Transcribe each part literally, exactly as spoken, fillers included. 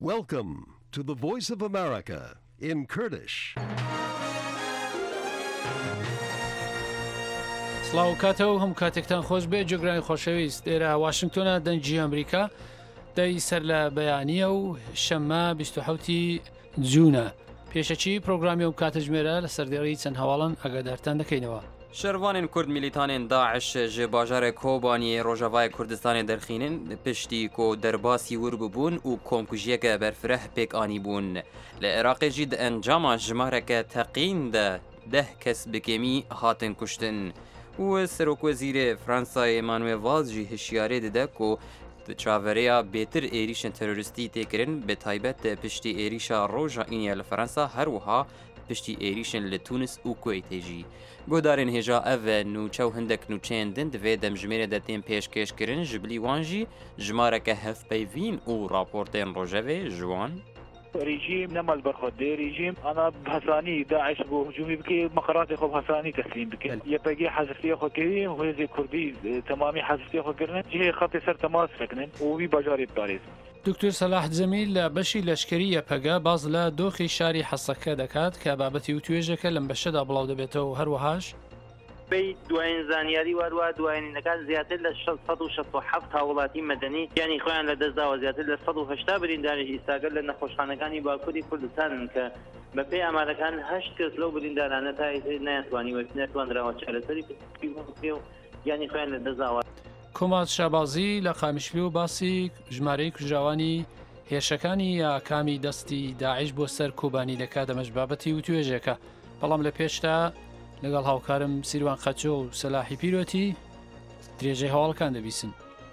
Welcome to the Voice of America in Kurdish. سڵاو کاتەوە هەم کاتێکتان خۆش بێ جۆگرانی خۆشەویست ئێرە واشنگتۆنە دەنجی ئەمریکا دەی سەر لە بەیانیە و شەممە بیست و حوتی جوونە پێشەچی پرۆگرامی و کاتەژمێرە لە سەردێڕی چەند هەواڵن ئەگادارتان دەکەینەوە. شەروانên Kurd میلیتانên Daesh ji bajarê Kobaniyê Rojavayê Kurdistanê derxînin piştî ku derbasî wir bibûn û komkujiyeke berfireh pêk anîbûn. Li Iraqê jî di encama jimareke teqîn de deh kes bi kêmî hatin kuştin. û Serokwezîrê Fransayê Emmanuel Valls jî hişyarî dide ku di çavereya bêtir êrîşên terorîstî têkirin bi taybet de piştî êrîşa roja îniye li Fransa her wiha piştî êrîşên li Tunis û Kuweytê jî. Guhdarên hêja ev ve nûçe û hindek nûçeyên din divê demjimêrê de tên pêşkêşkirin ji bilî wan jî jimareke hevpeyvîn û raportên rojevê ji wan رژیم نمال برخورده رژیم انا بحثانی داعش بو هجومی بکی مقرات خو بحثانی تسلیم بکی یپگی حذفی خو کردیم و هزی کردی تمامی حذفی خو کردن جهه خط سر تماس فکنن و وی بجاری بتاریز. دکتۆر سەلاح جەمیل لە بەشی لەشکری یەپەگە باز لە دۆخی شاری حەسەکە دەکات کە بابەتی و توێژەکە لەم بەشەدا بڵاو دەبێتەوە و هەروەهاش بی دوایین زانیاری وارووا دوایینەکان زیاتر لە سەد و شەست و حەفت هاوڵاتی مەدەنی یعنی خۆیان لە دەستداوە زیاتر لە سەد و هەشتا برینداری ئیساگەر لە نەخۆشخانەکانی باکووری کوردستانن کە بەپێی ئامارەکان هەشت کەس لەو بریندارانە تا نایەتوانی وە نەتوانراوە چارەسەری و یعنی خۆیان لە دەستداوە. کۆمات شابازی لە قامیشلی و باسی ژمارەی کوژراوانی هێرشەکانی یا کامی دەستی داعش بۆ سەر کۆبانی دەکات دەمەش بابەتی و توێژێکە بەڵام لە پێشتا لەگەڵ هاوکارم سیروان قەچۆ و سەلاحی پیرۆتی درێژەی هەواڵەکان دەبیسن.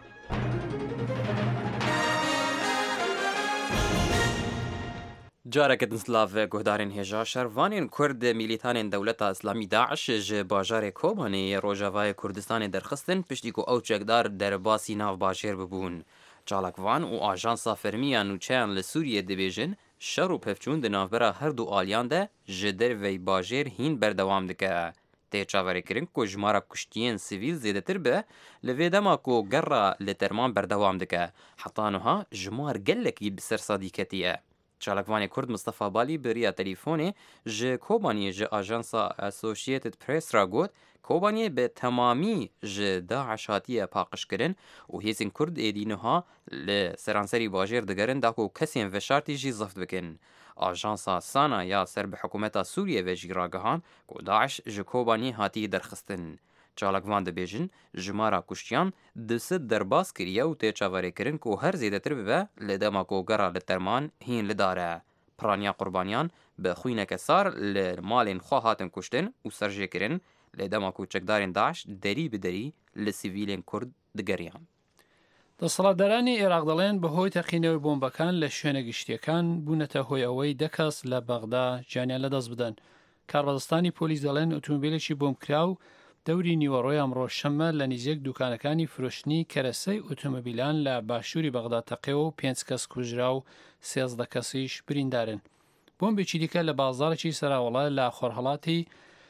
Carekî Slav guhdarên hêja şervanên Kurd mîlîtanên Dewleta Islamî Daeş ji bajarê Kobaniyê Rojavayê Kurdistanê derxistin piştî ku ew çekdar derbasî navbajêr bibûn. Çalakvan û Ajansa Fermiya Nûçeyan li Sûriyê dibêjin şer û pevçûn di navbera her du aliyan de ji derveyî bajêr hîn berdewam dike. Tê çaverêkirin ku jimara kuştiyên sivîl zêdetir be li vê dema ku gerra li terman berdewam dike heta niha jimar gelekî bi ser sadî ketiye. Çalakvanê Kurd Mustafa Balî bi riya telîfonê ji Kobaniyê ji Ajansa Associated Press ra got Kobaniyê bi temamî ji Daeş hatiye paqijkirin û hêzên Kurd êdî niha li seranserî bajêr digerin da ku kesên veşartî jî zift bikin. Ajansa Sana ya ser bi hikûmeta Sûriye ve jî ragihan ku Daeş ji Kobaniyê hatiye derxistin. Çalakvan dibêjin jimara kuştiyan di sid derbas kiriye û tê çaverêkirin ku her zêdetir bibe li dema ku gera li terman hîn li dare. Piraniya qurbaniyan bi xwîneke sar li malên xwe hatin kuştin û serjêkirin li dema ku çekdarên Daeş derî bi derî li sivîlên Kurd digeriyan. دەسەڵاتدارانی عێراق دەڵێن بەهۆی تەقینەوەی بۆمبەکان لە شوێنە گشتیەکان بوونەتە هۆی ئەوەی دە کەس لە بەغدا جانیان لەدەست بدەن. کاربەدەستانی پۆلیس دەڵێن ئۆتۆمبیلێکی بۆمبکرا و دەوری نیوەڕۆی ئەمڕۆ شەممە لە نزیک دوکانەکانی فرۆشتنی کەرەسەی ئۆتۆمبیلان لە باشووری بەغدا تەقێەوە و پێنج کەس کوژرا و سێزدە کەسیش بریندارن. بۆمبێکی دیکە لە بازاڕێکی سەراوەڵە لە خۆرهەڵاتی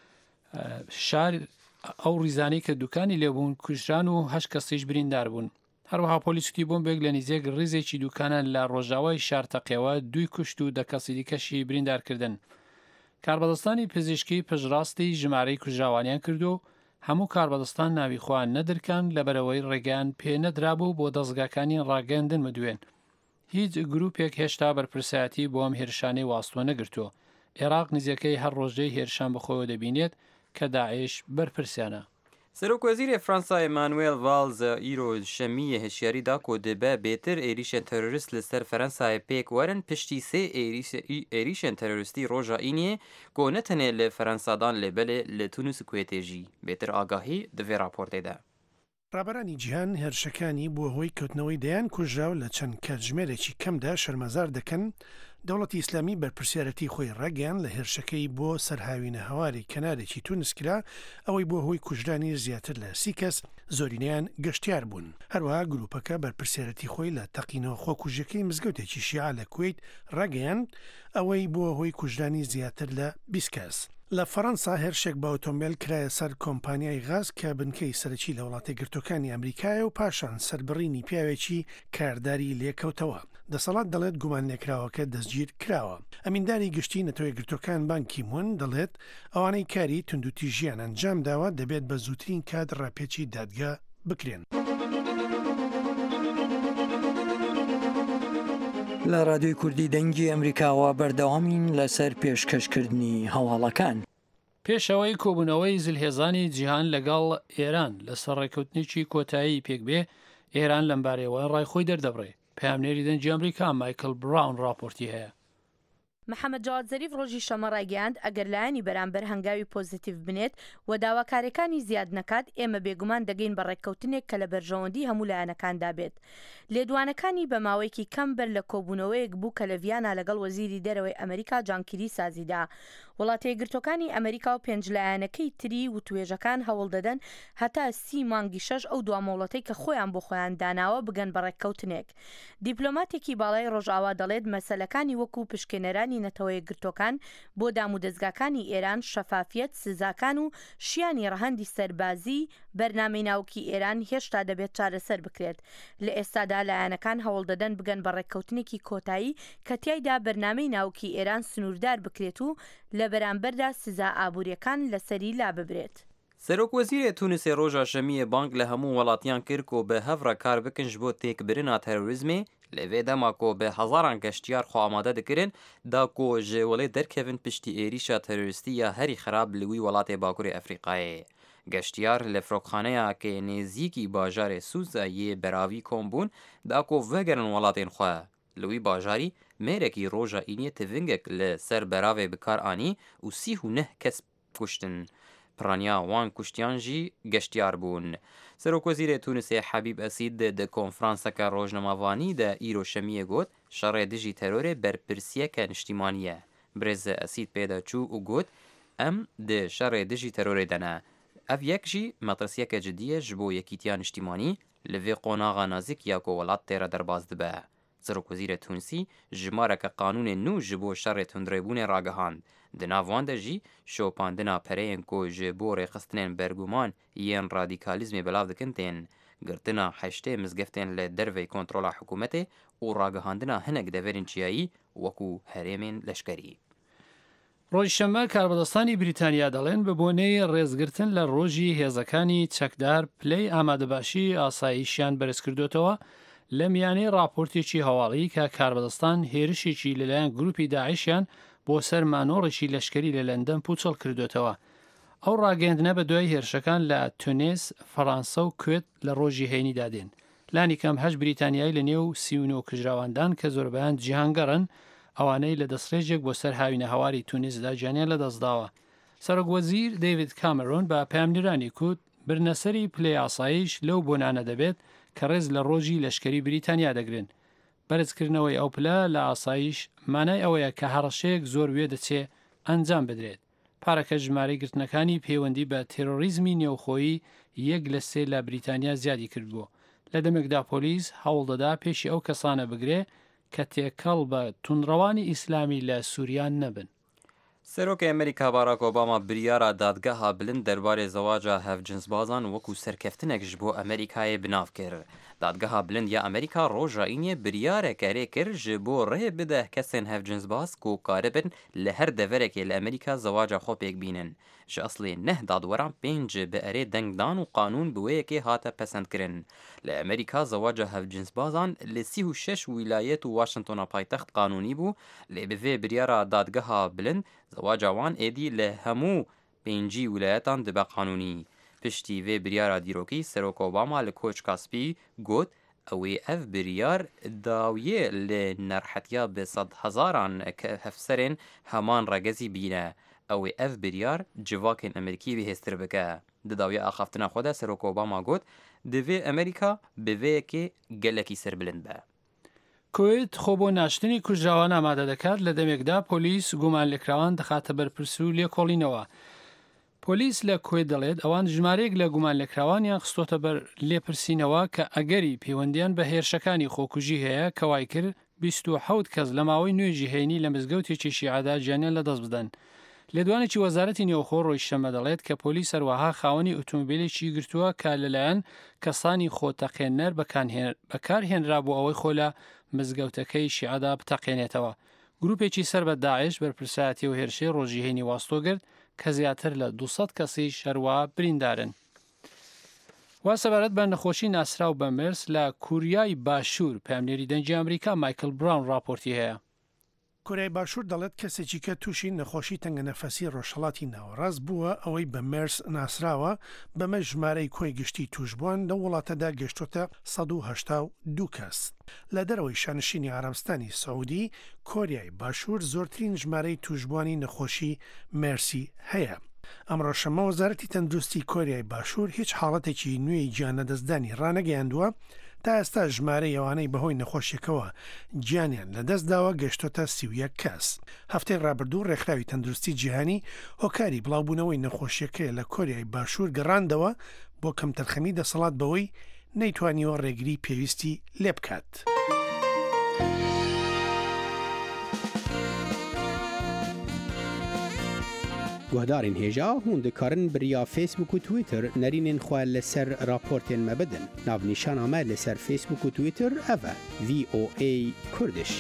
شار ئەو ریزانەی کە دوکانی لێبوون کوژران و هەشت کەسیش بریندار بوون. هەروەها پۆلیسکی بۆمبێک لە نزیک ڕیزێکی دوکانە لە ڕۆژاوای شار تەقێەوە دوی کوشت و دە کەسی دیکەشی بریندارکردن. کاربەدەستانی پزیشکی پشڕاستی ژمارەی کوژراوانیان کردو هەموو کاربەدەستان ناوی خۆیان نەدرکان لەبەرەوەی ڕێگەیان پێ نەدرابوو بۆ دەستگاکانی ڕاگەاندن مدوێن. هیچ گروپێک هێشتا بەرپرسایەتی بۆ ئەم هێرشانەی واستوە نەگرتووە. عێراق نزیەکەی هەر ڕۆژەی هێرشان بەخۆیەوە دەبینێت کە داعش بەرپرسیانە. Serokwezîrê Fransayê Emmanuel Valls îro şemiyê hişyarî da ku dibe bêtir êrîşên terorîst li ser Fransayê pêk werin piştî sê êrîşên terorîstî roja îniyê ku ne tenê li Fransadan lêbelê li Tunis û Kuweytê jî bêtir agahî di vê raportê de. ڕابەرانی جیهان هێرشەکانی بۆ هۆی کەوتنەوەی دەیان کوژراو لە چەند کاتژمێرێکی کەمدا شەرمەزار دەکەن دەوڵەتی ئیسلامی بەرپرسیارەتی خۆی ڕاگەیان لە هێرشەکەی بۆ سەرهاوینە هەواری کەنارێکی تونسکرا ئەوەی بۆ هۆی کوژرانی زیاتر لە سی کەس زۆرینیان گەشتیار بوون. هەروەها گروپەکە بەرپرسیارەتی خۆی لە تەقینەوە خۆکوژەکەی مزگەوتێکی شیعە لە کوێیت ڕاگەیان ئەوەی بۆ هۆی کوژرانی زیاتر لە بیست کەس. لە فەڕەنسا هێرشێک بە ئۆتۆمبیل کرایە سەر کۆمپانیای غاز کە بنکەی سەرەکی لە وڵاتی گرتوەکانی ئەمریکایە و پاشان سەربڕینی پیاوێکی کارداری لێکەوتەوە. دەسەڵات دەڵێت گومان لێکراوەکە دەستگیر کراوە. ئەمینداری گشتی نەتەوەی گرتوەکان بانکی مون دەڵێت ئەوانەی کاری توندوتیژیان ئەنجام داوە دەبێت بە زووترین کات ڕاپێکی دادگا بکرێن. لە رادیۆی کوردی دەنگی ئەمریکاوە بەردەوامین لەسەر پێشکەشکردنی هەواڵەکان. پێشەوەی کۆبوونەوەی زلهێزانی جیهان لەگەڵ ئێران لەسەر ڕێکەوتنێکی کۆتایی پێکبێ ئێران لەمبارەوە ڕایخۆی دەردەبڕێ. پامنێری دەنگی ئەمریکا مایکل براون راپۆرتی هەیە. محەممەد جواد زەریف ڕۆژی شەمە ڕایگەاند ئەگەر لایەنی بەرامبەر هەنگاوی پۆزیتیڤ بنێت و داواکارەکانی زیاد نەکات ئێمە بێگومان دەگەین بە ڕێککەوتنێک کە لە بەرژەوەندی هەموو لایەنەکاندا بێت. لێدوانەکانی بە ماوەیەکی کەم بەر لە کۆبوونەوەیەک بوو کە لە ڤیانە لەگەڵ وەزیری دەرەوەی ئەمریکا جانکیری سازیدا. وڵاتە یەکگرتوەکانی ئەمریکا و پێنجلایەنەکەی تری و توێژەکان هەوڵ دەدەن هەتا سی مانگی شەش ئەو دوامەوڵەتەی کە خۆیان بۆ خۆیان داناوە بگەن بە ڕێککەوتنێک. دیپلۆماتێکی باڵای ڕۆژئاوا دەڵێت مەسەلەکانی وەکو پشکنەرانی نەتەوە یەکگرتوەکان بۆ دامودەستگاکانی ئێران، شەفافیت، سزاکان و شیانی ڕەهەندی سەربازی بەرنامەی ناوکی ئێران هێشتا دەبێت چارەسەر بکرێت. لە ئێستادا لایەنەکان هەوڵ دەدەن بگەن بە ڕێککەوتنێکی کۆتایی کە تیایدا بەرنامەی ناوکی ئێران سنووردار بکرێت و لە بەرامبەردا سزا ئابوووریەکان لەسەری لا ببرێت. سەرۆک وەزیرێ تونسێ ڕۆژە شەمیە بانک لە هەموو وڵاتیان کرد و بە هەڤرە کار بکنج بۆ تێکبرنا تەرۆریزمێ لەوێ دەما کۆ بە هەزاران گەشتیار خۆ ئامادە دەکردن دا کۆ ژێوەڵێ دەرکەون پشتی ئێریشە تەرۆریستی یا هەری خراپ لەوی وڵاتێ باکووری ئەفریقایە. گەشتیار لە فرۆکخانەیە کە نێزیکی باژارێ سووزە یێ بەراوی کۆم بوون دا کۆ vەگەرن وڵاتێن خۆ لەوی باژاری مێرێکی ڕۆژە ئینیە تڤنگێک لە سەر بەراوێ بکار ئانی و سیح و نەه کەس کوشتن. پرانیا وان کوشتیانژی گەشتیار بوون. سەرۆکوەزیرێ تونسێ حەبیب ئەسید دە کۆنفرانسەکە ڕۆژنەماوانی دە ئیرۆ شەمیە گوت شەڕێ دژی تەرۆرێ بەرپرسیەکە نیشتیمانیە. برێزە ئەسید پێدا چوو و گوت ئەم دە شەڕێ دژی تەرۆرێ دەنا. ئەف یەکژی مەترسیەکە جدیە ji بۆ یەکیتیا نیشتیمانی لەوێ قۆناغا نازیک یا کۆوەڵات تێرە دەرباز دبە. سەرۆکوەزیرە تونسی ژمارەکە قانونێ نو ji بۆ شەڕێ توندڕێبوونێ ڕاگەهاند. Di nav de jî şopandina pereyên ku ji bo rêxistinên berguman yên radîkalizmê belav dikin tên girtina heştê mizgeftên li dervey kontrola hikûmetê û ragihandina hinek deverên çiyayî wekû herêmên leşkerî. ڕۆژشەممە کاربەدەستانی بریتانیا دەڵێن بە بۆنەی ڕێزگرتن لە ڕۆژی هێزەکانی چەکدار پلەی ئامادەباشی ئاساییشیان بەرزکردوێتەوە لە میانەی راپۆرتێکی هەواڵی کە کاربەدەستان هێرشێکی لەلایەن گروپی داعیشیان بۆ سەر مانۆڕێکی لەشکری لە لەندەن پوچەڵ کردوێتەوە. ئەو ڕاگەاندنە بە دوای هێرشەکان لە تونێس، فەڕەنسا و کوێت لە ڕۆژی هەینی دادێن. لانی کەم هەش بریتانیایی لە نێو سیونۆ کژراوەندان کە زۆربیان جیهانگەڕن ئەوانەی لە دەستڕێژێک بۆ سەر هاوینە هەواری تونیسدا جیانیان لە دەستداوە. سەرۆکوەزیر دەیڤید کامەرۆن بە پامنیرانی کوت برنەسەری پلەی ئاسایش لەو بۆنانە دەبێت کە ڕێز لە ڕۆژی لەشکری بریتانیا دەگرن. بەرزکردنەوەی ئەو پلە لە ئاسایش مانای ئەوەیە کە هەڕەشەیەک زۆر وێ دەچێ ئەنجام بدرێت. پارەکە ژمارەی گرتنەکانی پەیوەندی بە تێرۆریزمی نێوخۆیی یەک لە سێ لە بریتانیا زیادی کردبووە. لە دەمێکدا پۆلیس هەوڵ دەدا پێشی ئەو کەسانە بگرێ کە تێکەڵ بە توندڕەوانی ئیسلامی لە سووریان نەبن. سەرۆکی ئەمریکا باراک ئۆباما بریارە دادگەها بلند دەربارەی زەواجە هەفجنسبازان وەکو سەرکەفتنێکش بۆ ئەمریکایە بناف کرد. دادگەها بلند یا ئەمریکا ڕۆژائینیە بریارێکەرێ کرد ji بۆ ڕێ بدە کەسێن هەفجنسباز و کارەبن لە هەر دەڤەرێکێ لە ئەمریکا زەواجە خۆ پێک بینن. ji ئەسڵێ نەه دادوەران پێنج بە ئەرێ دەنگدان و قانون بوەیەکێ هاتە پەسەندکردن. لە ئەمریکا زەواجە هەفجنسبازان لە سی و شەش ویلایەت و واشنگتۆنە پایتەخت قانونی بوو لێ بڤێ بریارە دادگەها بلند زەواجەوان ئێدی لە هەموو پێنجی ویلایەتان دبە قانونی. پشتی vê biryara dîrokî Serok Obama li Koç Kaspî got ew ê ev biryar dawiyê li nerhetiya bi sed hezaran hevserên heman regezî bîne. Ew ê ev biryar civakên Amerîkî bihêztir bike. Di dawiya axaftina xwe de Serok Obama got divê Amerîka bi vêyekê gelekî serbilind be. کوێت خۆ بۆ ناشتنی کوژراوان ئامادە دەکات لە دەمێکدا پۆلیس گومان لێکراوان دەخاتە بەرپرسی و لێکۆڵینەوە. پۆلیس لە کوێ دەڵێت ئەوان ژمارەیەک لە گومان لێکراوانیان خستۆتە بەر لێپرسینەوە کە ئەگەری پەیوەندیان بە هێرشەکانی خۆکوژی هەیە کەوای کرد بیست و حەوت کەس لە ماوەی نوێژی هەینی لە مزگەوتێکی شیعەدا گیانیان لە دەست بدەن. لێدوانێکی وەزارەتی نێوخۆ ڕۆیشتەمە دەڵێت کە پۆلیس هەروەها خاوەنی ئۆتۆمبیلێکی گرتووە کە لەلایەن کەسانی خۆتەقێنەر بەکارهێنرا بۆ ئەوەی خۆ لە مزگەوتەکەی شیعەدا بتەقێنێتەوە. گروپێکی سەر بە داعش بەرپرسایەتی و هێرشەی ڕۆژیهێنی واستۆگرت کە زیاتر لە دووسەد کەسی شەروە بریندارن. وا سەبارەت بە نەخۆشی ناسراو بە مرس لە کوریای باشوور پامنێری دەنگی ئەمریکا مایکل براون راپۆرتی هەیە. کۆریای باشوور دەڵێت کەسێکی کە تووشی نەخۆشی تەنگەنەفەسی ڕۆژهەڵاتی ناوەڕاست بووە ئەوەی بە مرس ناسراوە بەمە ژمارەی کۆی گشتی توشبووان لە وڵاتەدا گەشتۆتە سەد و هەشتا و دوو کەس. لە دەرەوەی شانشینی ئارامستانی سەعودی کۆریای باشوور زۆرترین ژمارەی توشبوانی نەخۆشی مرسی هەیە. ئەمڕۆ شەمە وەزارەتی تەندروستی کۆریای باشوور هیچ حاڵەتێکی نوێی گیانەدەستدانی ڕانەگەیاندووە تا ئێستا ژمارەی ئەوانەی بەهۆی نەخۆشیەکەوە گیانیان لەدەستداوە گەشتۆتە سی و یەک کەس. هەفتەی ڕابردوو ڕێکخراوی تەندروستی جیهانی هۆکاری بڵاوبوونەوەی نەخۆشیەکەی لە کۆریای باشوور گەڕاندەوە بۆ کەم تەرخەمی دەسەڵات بەوەی نەیتوانیوە ڕێگری پێویستی لێ بکات. گوهدارین هێژا هون دەکارن بریا فیسبوک و تویتر نەرینên xwe li ser raportên me bidin. Navnîşana me li ser Facebook û Twitter ev e V O A Kurdiş.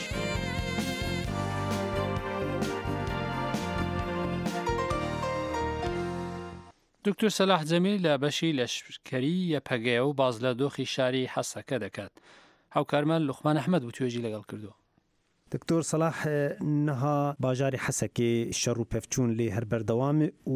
دکتۆر سەلاح جەمیل لە بەشی لەشکری یەپەگەیە و باز لە دۆخی شاری حەسەکە دەکات. هاوکارمان لوقمان ئەحمەد بوو توێژی لەگەڵ کردووە. دکتۆر سەلاح نەها باژاری حەسەکێ شەڕ و پەفچوون لێ هەر بەردەوام و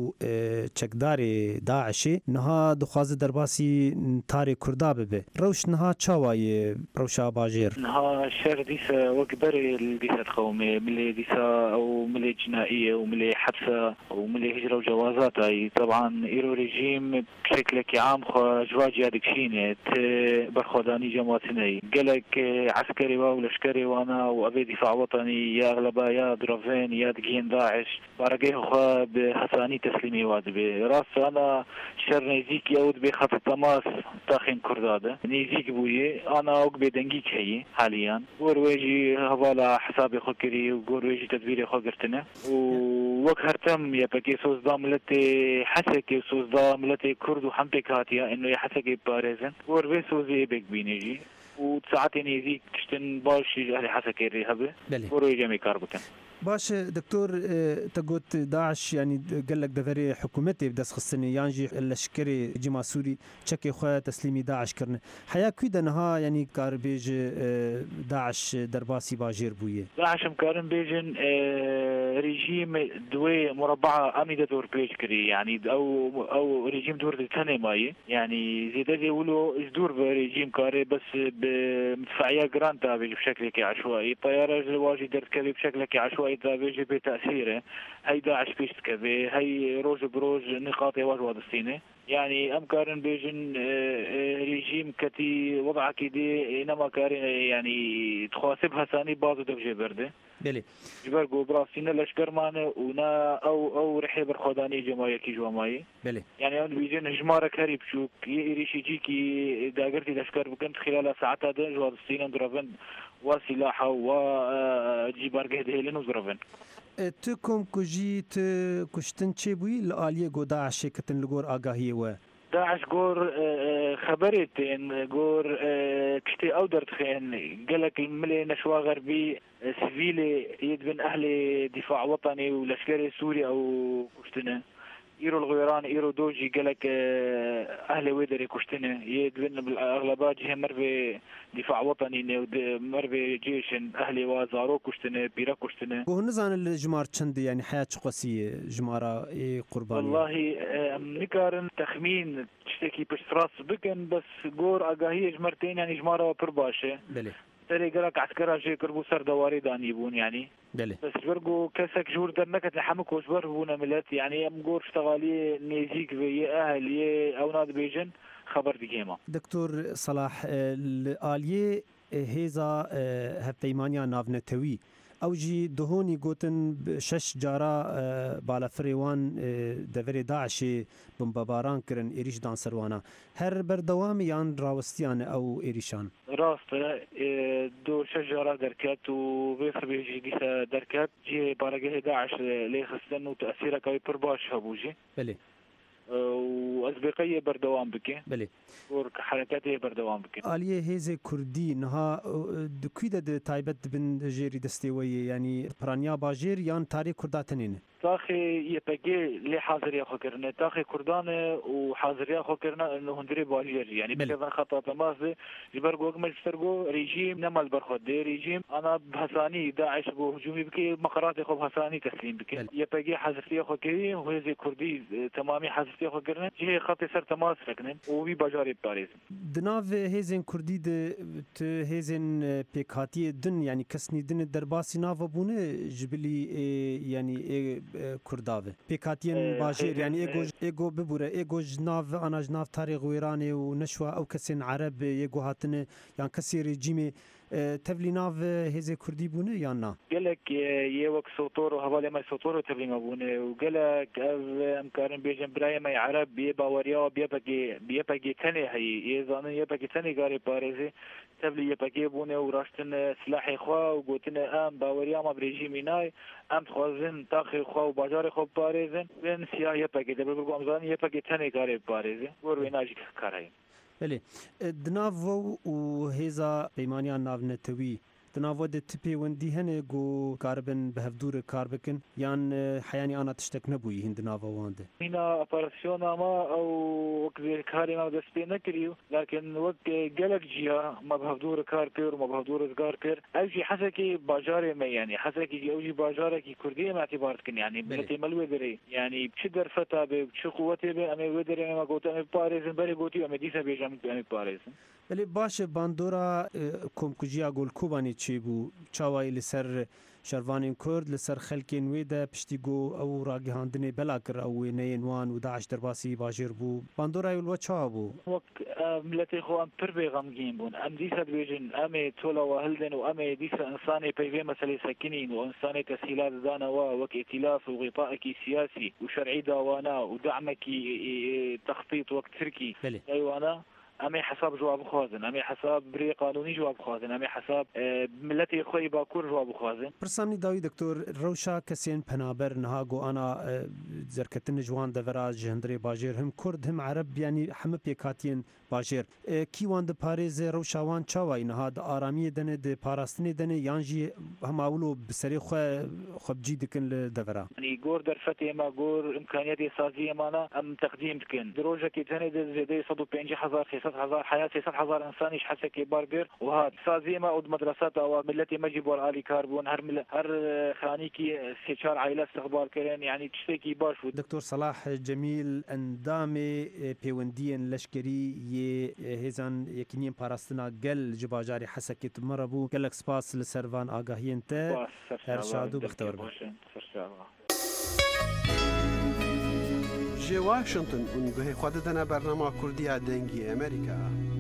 چەکدارێ داعشێ نەها دخوازە دەرباسی تارێ کووردا ببێ ڕەوش نەها چاوایە ڕەوشا باژێر نها شەر دیسە وەک بەرێ دیسەت خەومێ ملێ دیسا ئەو ملێ جنائیە و ملێ حەبسە و ملێ هجرە و جوازاتایی طبعا ئیرۆ رژیم شکلێکی عام خۆ ژواجیا دکشینێت بەرخۆدانی جەماتنەی گەلێک عسکەری وا و لەشکەری وانە و أبي دفاع وطني يا أغلبها يا درافين يا دقين داعش بارقيه خا بحساني تسليمي وادبي راس أنا شر نيزيك يود بخط التماس تاخين كردادة نيزيك بوي أنا أوك بدنجيك هي حاليا ورويجي هوالا حسابي خكري ورويجي تدبيري خاقرتنا ووك هرتم يا بكي سوز دا ملتي حسكي سوز دا ملتي كرد وحمتك هاتيا إنه يحسكي بارزن وروي سوزي بك بينيجي وساعات نيزيك تشتن باش أهل حسكي الرهبة وروي جميع كاربكن باش دكتور تقول داعش يعني قال لك دفري حكومتي بدس خصني يانجي الشكري جما سوري تشكي خو تسليمي داعش كرنا حيا كيدا نها يعني كار بيج داعش درباسي باجير بويه داعش مكارن بيجن ريجيم دوي مربعه امي دور بيج كري يعني او او ريجيم دور ثاني ماي يعني زي ده يقولوا دور بريجيم كاري بس بمدفعيه جرانتا بشكل عشوائي طياره واجد تركبي بشكل عشوائي إذا بيجي بتأثيره هي داعش بيشتكبه هي روج بروج نقاط واجد السينة يعني أم كارن بيجن ريجيم كتي وضع كده إنما كارن يعني تخاصبها ثاني بعض دفجة برده بله جبرجو براسينا لشكر معنا ونا أو أو رحلة برخداني جماعة كي جماعة بله يعني أنا بيجن هجمارك هرب شو يريش يجيكي داقرتي لشكر بكنت خلال ساعات هذا جواد السينة درافن وسلاحه وجبرجه دهلين وزرافن تكم كجيت كشتن تشبوي لآلية جو داعش كتن لجور آگاهی و داعش جور خبرت إن جور كشتي أودر تخين قالك الملي نشوا غربي سفيلي يدبن أهل دفاع وطني ولشكري سوري أو كشتنا إيرو الغيران إيرو دوجي قالك أهل ويدري كشتنا يدبن بالأغلبات جه مربي دفاع وطني مربي جيش أهلي وزارو كشتنا بيرا كشتنا وهو نزان الجمار تشند يعني حياة قصية جمارة قربانية والله نكارن تخمين تشتكي بشتراس بكن بس جور أجاهي جمرتين يعني جمارة برباشة بلي ترى قالك عسكرها شيء كربو سر دواري دانيبون يعني بلي بس برجو كسك جور درنكت لحمك وشبر هونا ملات يعني أم جور اشتغالي نيزيك في أهل يه أو ناد بيجن خبر دقيمة دكتور صلاح الآلية هذا هفيمانيا نافنتوي ئەوجی دهۆنی گوتن شش جارا بالەفرێوان دەڤێ داعشێ بمبەباران کردن ئێریشدان سەروانە هەر بەردەوامی یان ڕاوەستیانە ئەو ئێریشان ڕاستە دو شش جارا دەرکات و بێ خبێژی دیسە دەرکات جێ بارەگەهی داعش لێ خستن و تەسیرەکەوی پڕ باش هەبووژی بەێ وەزبقەیە بەردەوام بکە بەێ حرەکەتی بەردەوام بکە ئالیە هێزێ کوردی نها دکوی دەدە تایبەت بن ژێری دەستێوەیە ینی پرانیا باژێر یان تاری کورداتنێنە تاخي يبقى لي حاضر ياخو كرنا تاخي كردان وحاضر ياخو كرنا انه هندري باجر يعني بكذا خطا تماس جبرغو مسترغو ريجيم نمل برخد دي ريجيم انا بحساني داعش بو هجومي بكي مقرات ياخو بحساني تسليم بكي يبقى حذف ياخو كي وهي زي كردي تمامي حذف ياخو كرنا جي خطي سر تماس ركن وبي باجاري باريز دناف هيزن كردي د هيزن بيكاتي دن يعني كسني دن درباسي نافبونه جبلي يعني کورداوه پێکاتیان باژێر ینی ئێگۆ ئێگۆ ببوورە ئێگۆ ژناو ئانا ژناو تاری غوێرانێ و نەشوە ئەو کەسێن عەرەب ئێگۆ هاتنە یان کەسی ڕێجیمێ تەڤلی ناو هێزێ کوردی بوونە یان نا gelek yê wek sotor û hevalê me sotor û tevlî me bûne û gelek ev em karin bêjin birayê me Ereb biyê baweriya biyepekê biyepekê tenê heyî ê zanin yepekê tenê garê parêzê tevlî yepekê bûne û raştin silahê xwe û gotine em baweriya me bi rejîmê nayê em dixwazin taxê xwe û bajarê xwe biparêzin bên siyah yepekê de bir em zanin yepekê tenê garê biparêzê gor wê najî kar heye بله دناو و هێزا پەیمانیان ناونەتەوی دناوە دە تپەیوەندی هەنێ گۆ کاربن بە هەفتوورە کار بکەن یان حیانی ئانا تشتێک نەبووی هین دناوەوانده هینا ئۆپەراسیۆنا ما ئەو وەک کاری ما دەست پێ نەکردی و لکن وەک gelek جیا ما بە هەفتوورە کار کرد و ما بە هەفتوورە کار کرد ئەوجی حەزێکی باژارێ me yani حەزێکی ئەوجی باژارێکی کوردی ئێمە اعتبار بکەن yani ملەتێ مە وێ دەرێ yani چ دەرفەتا بێ چ قووەتێ بێ ئەمێ وێ دەرێ ئێمە گوت ئەمێ بپارێزن بەرێ گوتی ئەمە دیسە بێژەم ئەمێ بپارێزن بەێ باشە باندۆرا کۆمکوژیا گۆلکۆبانی چێ بوو چاوایی لەسەر شەروانین کورد لەسەر خەلکێن وێدا پشتی گۆ ئەو ڕاگەهاندنێ بەلا کرد ئەو وێنەیە نوان و داعش دەرباسی باژێر بوو باندۆرای وڵوە چاوا بوو وەک ملەتی خۆ ئەم پڕ بێ غەمگین بوون ئەم دیسە دبێژن ئەمێ تۆڵەوە هەلدن و ئەمێ دیسە ئینسانێ پەیوێ مەسەلەی سەکنین و ئینسانێ تەسهیلات دانەوە وەک ئێتیلاف و غیطاءێکی سیاسی و شەرعی داوانا و دعمێکی تەخطیط وەک ترکی ئەیوانە ئەمێ حساب جواب بخوازن ئەمێ حساب برێ قانونی جواب بخوازن ئەمێ حساب ملەتی خۆی باکوور جواب بخوازن پرسامنی داوی دکتۆر ڕەوشا کەسێن پەنابەر نەها گۆ ئانا زەرکەتن جوان دەڤرا ji هەندرێ باژێر هەم کورد هەم عەرەب بیانی هەمە پێکاتیان باژێر کیوان دپارێزێ ڕەوشاوان چاوای نەها دە ئارامیە دەنێ دە پاراستنی دەنێ یانژی هەماول و بسەرێ خۆ خۆبجی دکن لە دەڤرا گۆر دەرفەت ئێمە گۆر ئیمکانیەتی سازی ئێمانە ئەم تەقدیم بکەن درۆژێکی تەنێ زێدەی سەد و پێنج هەزار سێسەد هەزار حياة سێسەد هەزار ئینسانیش حەسێکی باربێر و هات سازی ئێمە ئەو مەدرسەت ئەوە ملەتی مەجی بۆ عالی کار بوون هەر هەر خانیکی سێ چار عایلە استقبالکردن یعنی تشتێکی باش بوو. دکتۆر سەلاح جەمیل ئەندامێ پەیوەندیên leşkerî yê hêzan yekîniyên parastina gel ji bajarê Hesekê tmara bû gelek spas li ser van agahiyên te her şad û bixtewar bin. جي واشنطن ونگوهی خود دنا برنامه کردی دنگی امریکا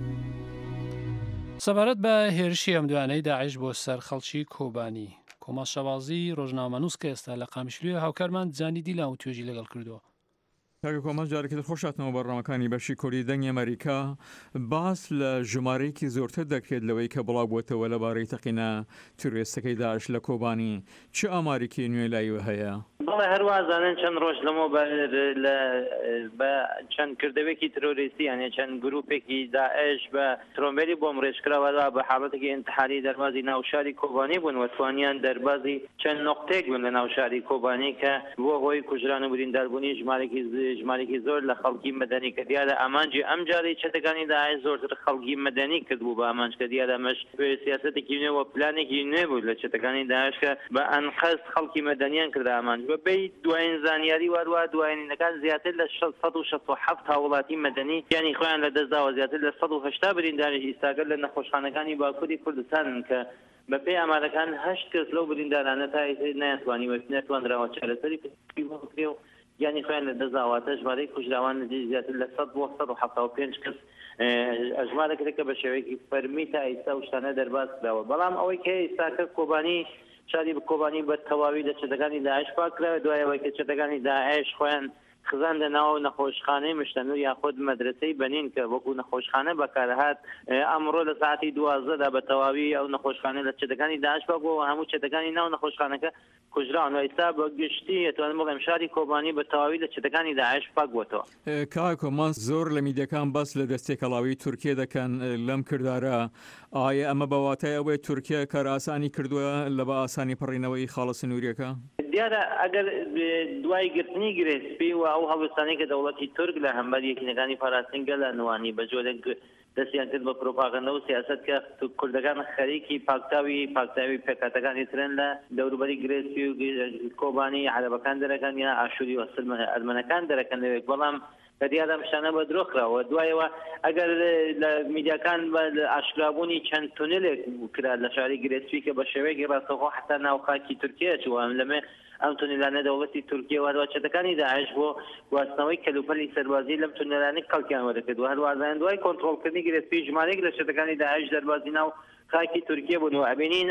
سەبارەت بە هێرشی ئەم دوانەی داعش بۆ سەر خەڵکی کۆبانی کۆما شەوازی ڕۆژنامەنووس کە ئێستا لە قامیشلوێ هاوکارمان جانی دیلا و توێژی لەگەڵ کردووە. تاکە کۆمەڵ جارێکی خۆشاتنەوە بەڕامەکانی بەشی کوردی دەنگی ئەمریکا باس لە ژمارەیەکی زۆرتر دەکرێت لەوەی کە بڵاو بووەتەوە لەبارەی تەقینە تروێستەکەی داعش لە کۆبانی چ ئامارێکی نوێ لایوە هەیە؟ بەڵێ هەروازانن چەند ڕۆژ لەمە بە چەند کردەوێکی ترۆریستی یانێ چەند گروپێکی داعش بە ترۆمبیلی بۆم ڕێژکراوەدا بە حاڵەتێکی ئینتحاری دەربازی ناوشاری کۆبانی بوون وەتوانیان دەربازی چەند نقطەیەک بوون لە ناوشاری کۆبانی کە بۆ هۆی کوژران و برینداربوونی ژمارێکی ژمارێکی زۆر لە خەڵکی مەدەنی کە دیارە ئامانجی ئەم جارەی چەتەکانی داعش زۆرتر خەڵکی مەدەنی کردبوو بە ئامانج کە دیارە مەش سیاسەتێکی نوێ و پلانێکی نوێ بوو لە چەتەکانی داعش کە بە ئەنقەس خەڵکی مەدەنیان کرد ئامانج بەبێ دوایین زانیاری وادوا دوایینەکان زیاتر لە سەد و شەست و حەفت هاوڵاتی مەدەنی یعنی خۆیان لە دەستداوە زیاتر لە سەد و هەشتا برینداریش ئیساگەر لە نەخۆشخانەکانی باکووری کوردستانن کە بەپێی ئامارەکان هەشت کەس لەو بریندارانە تا نەیانتوانی وە نەتوانراوە چارەسەری بکرێ و یعنی خۆیان لە دەستداواتە ژمارەی کوژراوان زیاتر لە سەد و سەد و حەفتا و پێنج کەس ئەژمارەکە بە شێوەیەکی فەرمی تا ئێستا و شتانە دەرباز کراوە بەڵام ئەوەی کە ئێستاکە کۆبانی شاری کۆبانی بە تەواوی لە چێتەکانی داعش پاکراوە دوایەوەی کە چێتەکانی داعش خۆیان خزاندە ناو نەخۆشخانەی مشتەنوور یاخود مەدرسەی بەنین کە وەکو نەخۆشخانە بەکارهات ئەمڕۆ لە ساعتی دوازدەدا بە تەواوی ئەو نەخۆشخانە لە چێتەکانی داعش پاکبووە هەموو چێتەکانی ناو نەخۆشخانەکە کوژراون و ئێستا بە گشتی ئەتوانم بڵێم شاری کۆبانی بە تەواوی لە چێتەکانی داعش پاک بووەتەوە. کاکۆ ماس زۆر لە میدیەکان بەس لە دەستێکەڵاوی تورکیە دەکەن لەم کردارە ئایا ئەمە بەواتای ئەوەی تورکیا کار ئاسانی کردووە لە بە ئاسانی پەڕینەوەی خاڵە سنووریەکە؟ دیارە ئەگەر دوای گرتنی گرێسپی و ئەو هەڵوێستانەی کە دەوڵەتی تورک لە هەمبەر یەکینەکانی پاراستنگە لە نوانی بە جۆرێک دەستیان کرد بە پرۆپاگەندە و سیاست کە کوردەکان خەریکی پاکتاوی پاکتاوی پێکاتەکانی ترن لە دەوروبەری گرێسپی و کۆبانی عەرەبەکان دەرەکەن یا ئاشووری و ئەرمەنەکان دەرەکەن لەوێک بەڵام کە دیارە شانە بە درۆخراوە دوایەوە ئەگەر لە میدیاکان بە ئاشکرابوونی چەند تونلێک کرا لە شاری گرێسپی کە بە شێوەیەکی ڕاستەوخۆ حتا ناو خاکی تورکیە چوە لەمێ ئەم تونلانە دەوڵەتی تورکیە و هەروە چێتەکانی داعش بۆ گواستنەوەی کەلوپەلی سەربازی لەم تونلانە کەڵکیان وەرەکرد و هەروازیان دوای کۆنتڕۆڵکردنی گرێسپی ژمارەیەک لە چێتەکانی داعش دەربازی ناو خاکی تورکیە بوون و ئەبینین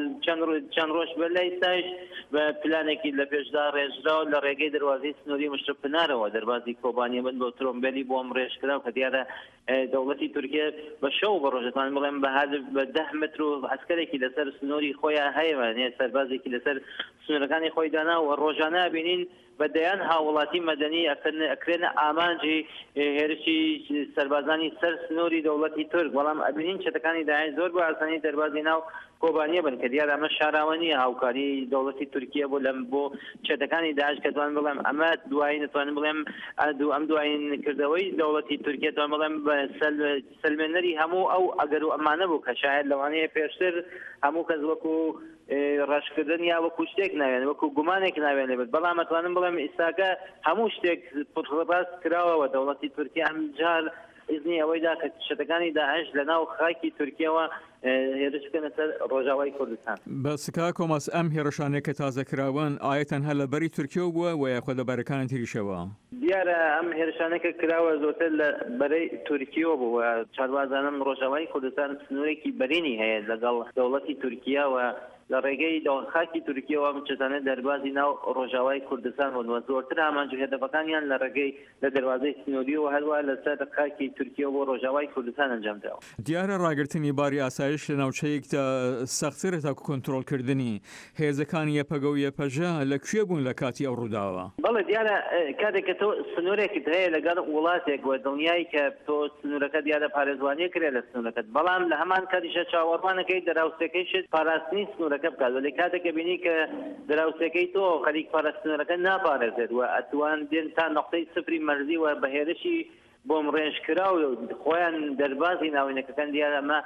چەند ڕۆژ بە لای سایش بە پلانێکی لە پێشدا ڕێژراو لە ڕێگەی دەواازی سنووری مشتە پنارەوە دەربازی کۆبانی بن بۆ ترۆمبیلی بۆم ڕێژکراو کە دیارە دەوڵەتی تورکیە بە شەو بە ڕۆژەتوان بڵێم بە ده متر و عسکرێکی لەسەر سنووری خۆیان هەیە سەربازێکی لەسەر سنوورەکانی خۆی دانا و ڕۆژانە بینین بەدەیان هاوڵاتی مەدەنی ئەکرێنە ئامانجی هێرشی سەربازانی سەر سنووری دەوڵەتی تورک بەڵام ئەبینین چێتەکانی داعش زۆر بە ئاسانی دەربازی ناو کۆبانیە بن کە دیارە ئەمە شاراوە نیە هاوکاری دەوڵەتی تورکیە بۆ لەم بۆ چێتەکانی داعش کە توان بڵێم ئەمە دوایی نتوانم بڵێم ئەم دوایین کردەوەی دەوڵەتی تورکیە توان بڵێم بە سلمێنەری هەموو ئەو ئەگەر و ئەمانە بوو کە شاید لەوانەیە پێشتر هەموو کەس وەکو ڕاشکردن یا وەکو شتێک ناوێن وەکو گومانێک ناوێنێ بێت بەڵام ئەتوانم بڵێم ئێستاکە هەموو شتێک پڕڕاست کراوەوە دەوڵەتی تورکیا ئەم جار ئیزنی ئەوەیدا کە شتەکانی داعش لە ناو خاکی تورکیەوە هێرش بکەنە سەر ڕۆژاوای کوردستان. بەسکا کۆماس ئەم هێرشانێک کە تازەکراون ئایا تەنها لە بەری تورکیە بووە و یاخۆ لە بەرەکانی تریشەوە؟ دیارە ئەم هێرشانێکە کراوە زۆرتر لە بەرەی تورکیەوە بوو و چاربازانم ڕۆژاوای کوردستان سنوورێکی بەرینی هەیە لەگەڵ دەوڵەتی تورکیا و لە ڕێگەی خاکی تورکیەوە چێتانە دەربازی ناو ڕۆژاوای کوردستان و زۆرتر ئامانج هێدەفەکانیان لە ڕێگەی لە دەواازەی سنووری و هەروە لەسەر خاکی تورکیە بۆ ڕۆژاوای کوردستان ئەنجامدراوە. دیارە ڕاگررتنی باری ئاسایش لە ناوچەیەکدا سەختترە تا کۆنتترۆلکردنی هێزەکانی یەپەگە و یەپەژە لەکوێ بوون لە کاتی ئەو ڕووداوە؟ بەڵێ دیارە کاتێککە تۆ سنوورێکت هەیە لەگەڵ وڵاتێک و دڵنیایی کە تۆ سنوورەکە دیارە پارێزوانیە کرێ لە سنوورەکەت بەڵام لە هەمان کاتیشە چاوەڕوانەکەی دەراوسەکەیشت پاراستنی سنوورەکە بکات لێ کاتێککە بینی کە دراوسەکەی تۆ خەریک پاراستنەکە ناپارێزێت و ئەتوان دێن تا نقطەی سفری مەرزی و بەهێرشی بۆم ڕێژکرا و خۆیان دەربازی ناوینەکەکان دیارە ئەمە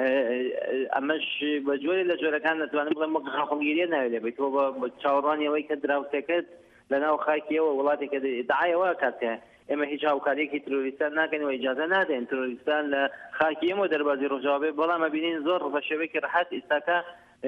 ئەمەش بە جۆری لە جۆرەکان نتوانم بڵێم خەڵگیریە ناوێت لێ بێت بە چاوەڕوانیەوەی کە دراوسەکەت لە ناو خاکیەوە وڵاتێکە دعایەوە کاتێ ئێمە هیچ هاوکاریەکی ترۆریستان ناکەنەوە ئیجازە نادەین ترۆریستان لە خاکی ئێمە دەربازی ڕۆژاوێ بەڵام ئەبینین زۆر بە شێوەیەکی ڕەحەت ئێستاکە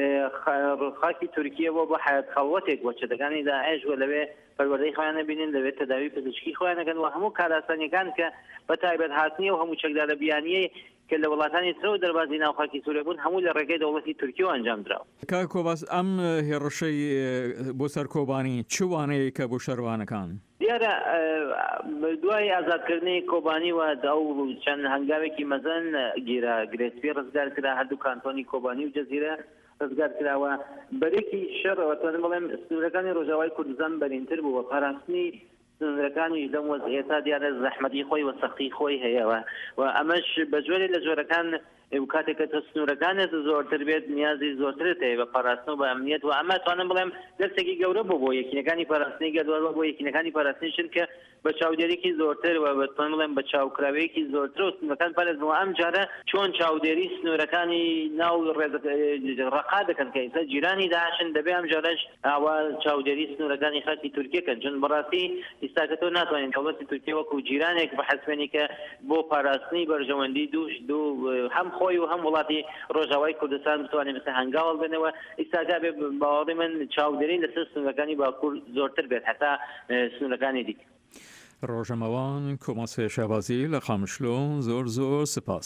خاکی تورکیە بۆ بە حیات خەڵوەتێک بۆ چێتەکانی داعش و لەوێ پەروەردەی خۆیان نەبینن لەوێت تەداوی پزیشکی خۆیان نەکەن و هەموو کاراسانیەکان کە بە تایبەت هاتنیە و هەموو چەکدارە بیانیەی کە لە وڵاتانی ترەوە دەربازی ناو خاکی سووریا بوون هەموو لە ڕێگەی دەوڵەتی تورکیەوە ئەنجام دراوە. کاک کۆباس ئەم هێڕشەی بۆ سەر کۆبانی چ وانەیە کە بۆ شەروانەکان؟ دیارە دوای ئازادکردنی کۆبانی و ئەو چەند هەنگاوێکی مەزن گیرە گرێسپی ڕزگار کرا هەردوو کانتۆنی کۆبانی و جەزیرە ڕزگار کراوە بەرێکی شەڕەوە توانم بڵێم سنوورەکانی ڕۆژاوای کوردستان بەرینتر بوو و پاراستنی سنوورەکانی لەم وەزعیەتا دیارە زەحمەتی خۆی و سەختی خۆی هەیەوە و ئەمەش بە جۆرێ لە جۆرەکان کاتێککە تە سنوورەکانت زۆرتر بێت نیازی زۆرترت هەیە بە پاراستن و بە ئەمنیەت و ئەمە توانم بڵێم دەستێکی گەورە بوو بۆ یەکینەکانی پاراستنی گەدووە بۆ یەکینەکانی پاراستنی شن کە بە چاودێریکی زۆرتر و بەتوان بڵێم بە چاوکراوەیەکی زۆرتر و سنوورەکان پارێزنەوە ئەم جارە چۆن چاودێری سنوورەکانی ناو ڕقا دەکەن کە ئێستا جیرانی داعشن دەبێ ئەم جارەش ئاوا چاودێری سنوورەکانی خاکی تورکیەکەن چون بەڕاستی ئێستاکە تۆ ناتوانین دەوڵەتی تورکیە وەکو جیرانێک بە حەسبێنی کە بۆ پاراستنی بەرژەوەندی دووش دوو هەم خۆی و هەم وڵاتی ڕۆژاوای کوردستان بتوانێت مثل هەنگاوڵ بنەوە ئێستاکە بێ باوەڕی من چاودێری لەسەر سنوورەکانی باکوور زۆرتر بێت هەتا سنوورەکانی دیکە. ڕۆژەمەوان کۆماسێ شابازی لە خامشلۆ زۆر زۆر سپاس.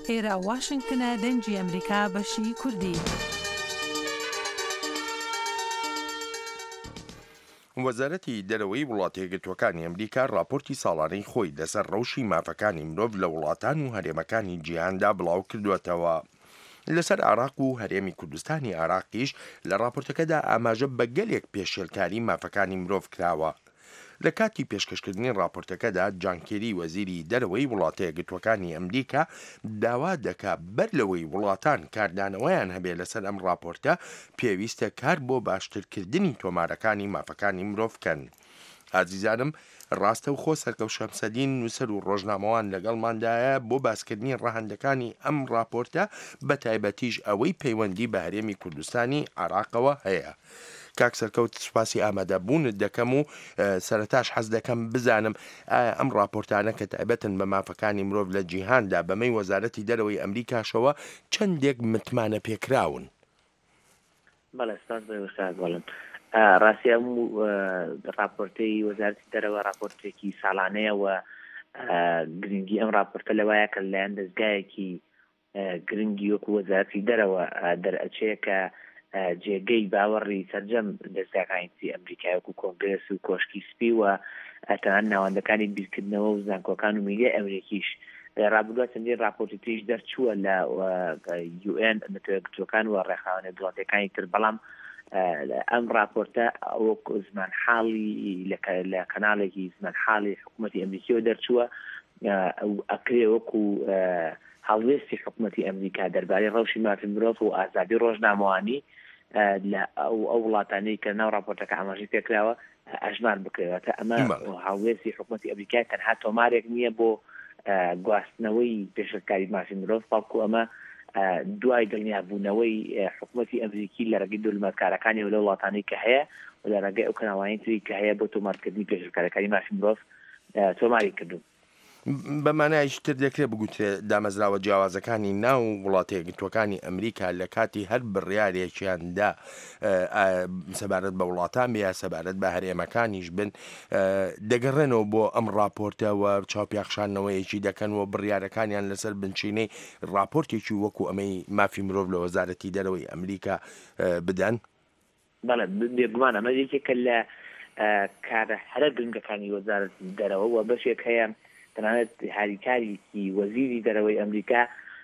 ئێرە واشنگتنە دەنگی ئەمریکا بەشی کوردی. وەزارەتی دەرەوەی وڵاتە یەکگرتووەکانی ئەمریکا راپۆرتی ساڵانەی خۆی لەسەر ڕەوشی مافەکانی مرۆڤ لە وڵاتان و هەرێمەکانی جیهاندا بڵاو کردوێتەوە. لەسەر عراق و هەرێمی کوردستانی عراقیش لە راپۆرتەکەدا ئاماژە بە گەلێک پێشێلکاری مافەکانی مرۆڤ کراوە. لە کاتی پێشکەشکردنی راپۆرتەکەدا جان کێری وەزیری دەرەوەی وڵاتە یەکگرتووەکانی ئەمریکا داوا دەکا بەر لەوەی وڵاتان کاردانەوەیان هەبێ لەسەر ئەم راپۆرتە پێویستە کار بۆ باشترکردنی تۆمارەکانی مافەکانی مرۆڤ بکەن. ئازیزانم، ڕاستە و خۆ سەرکەوت شەمسەدین نووسەر و ڕۆژنامەوان لەگەڵماندایە بۆ باسکردنی ڕەهەندەکانی ئەم راپۆرتە بە تایبەتیش ئەوەی پەیوەندی بە هەرێمی کوردستانی عراقەوە هەیە. کاک سەرکەوت، سوپاسی ئامادەبوونت دەکەم و سەرەتاش حەز دەکەم بزانم ئەم راپۆرتانە کە تایبەتن بە مافەکانی مرۆڤ لە جیهاندا بەمەی وەزارەتی دەرەوەی ئەمریکاشەوە چەندێک متمانە پێکراون. بەڵێ سپاس بە ئێستاد وەڵم. ڕاستی ئەم راپۆرتەی وەزارەتی دەرەوە راپۆرتێکی ساڵانەیە و گرنگی ئەم راپۆرتە لەوایە کە لەلایەن دەستگایەکی گرنگی وەکو وەزارەتی دەرەوە دەرئەچێ کە جێگەی باوەڕی سەرجەم دەستگاکانی ئەمریکای وەکو کۆنگرێس و کۆشکی سپی و تەنانەت ناوەندەکانی بیرکردنەوە و زانکۆکان و میدیای ئەمریکیش ڕابردووە چەندین راپۆرتی تریش دەرچووە لە یو ئێن نەتەوەیەکگرتووەکان و ڕێکخاوەنە دوڵاتەکانی تر، بەڵام ئەم راپۆرتە وەکو زمان حاڵی لە کەناڵێکی زمان حاڵی حکوومەتی ئەمریکیەوە دەرچووە ئەکرێ وەکو هەڵوێستی حکوومەتی ئەمریکا دەربارەی ڕەوشی مافی مرۆڤ و ئازادی ڕۆژنامەوانی لە ئەو وڵاتانەی کە ناو راپۆرتەکە ئاماژەی پێکراوە ئەژمان بکرێتە. ئەمە هەڵوێستی حکوومەتی ئەمریکا تەنها تۆمارێک نییە بۆ گواستنەوەی پێشکاری مافی مرۆڤ، بەڵکو ئەمە دوای دڵنیابوونەوەی حکوومەتی ئەمریکی لە ڕێگەی دەوڵەمەتکارەکانی لە وڵاتانەی کە هەیە و لە ڕێگەی ئەو کەناڵانی تری کە هەیە بۆ تۆمارکردنی پێشکارەکانی مافی مرۆڤ تۆماری کردوون. بەمانایشتر دەکرێت بگوترێت دامەزراوە جیاوازەکانی ناو وڵاتە یەکگرتووەکانی ئەمریکا لە کاتی هەر بڕیارێکیاندا سەبارەت بە وڵاتان بێ سەبارەت بە هەرێمەکانیش بن دەگەڕێنەوە بۆ ئەم راپۆرتەوە چاوپیاخشانەوەیەکی دەکەن و بڕیارەکانیان لەسەر بنچینەی راپۆرتێکی وەکو ئەمەی مافی مرۆڤ لە وەزارەتی دەرەوەی ئەمریکا بدەن. بەڵێ بێگومان ئەمە یەکێکە لە کارە هەرە گرنگەکانی وەزارەتی دەرەوە و بەشێک هەیە تەنانەت هاریکاریی وەزیری دەرەوەی ئەمریکا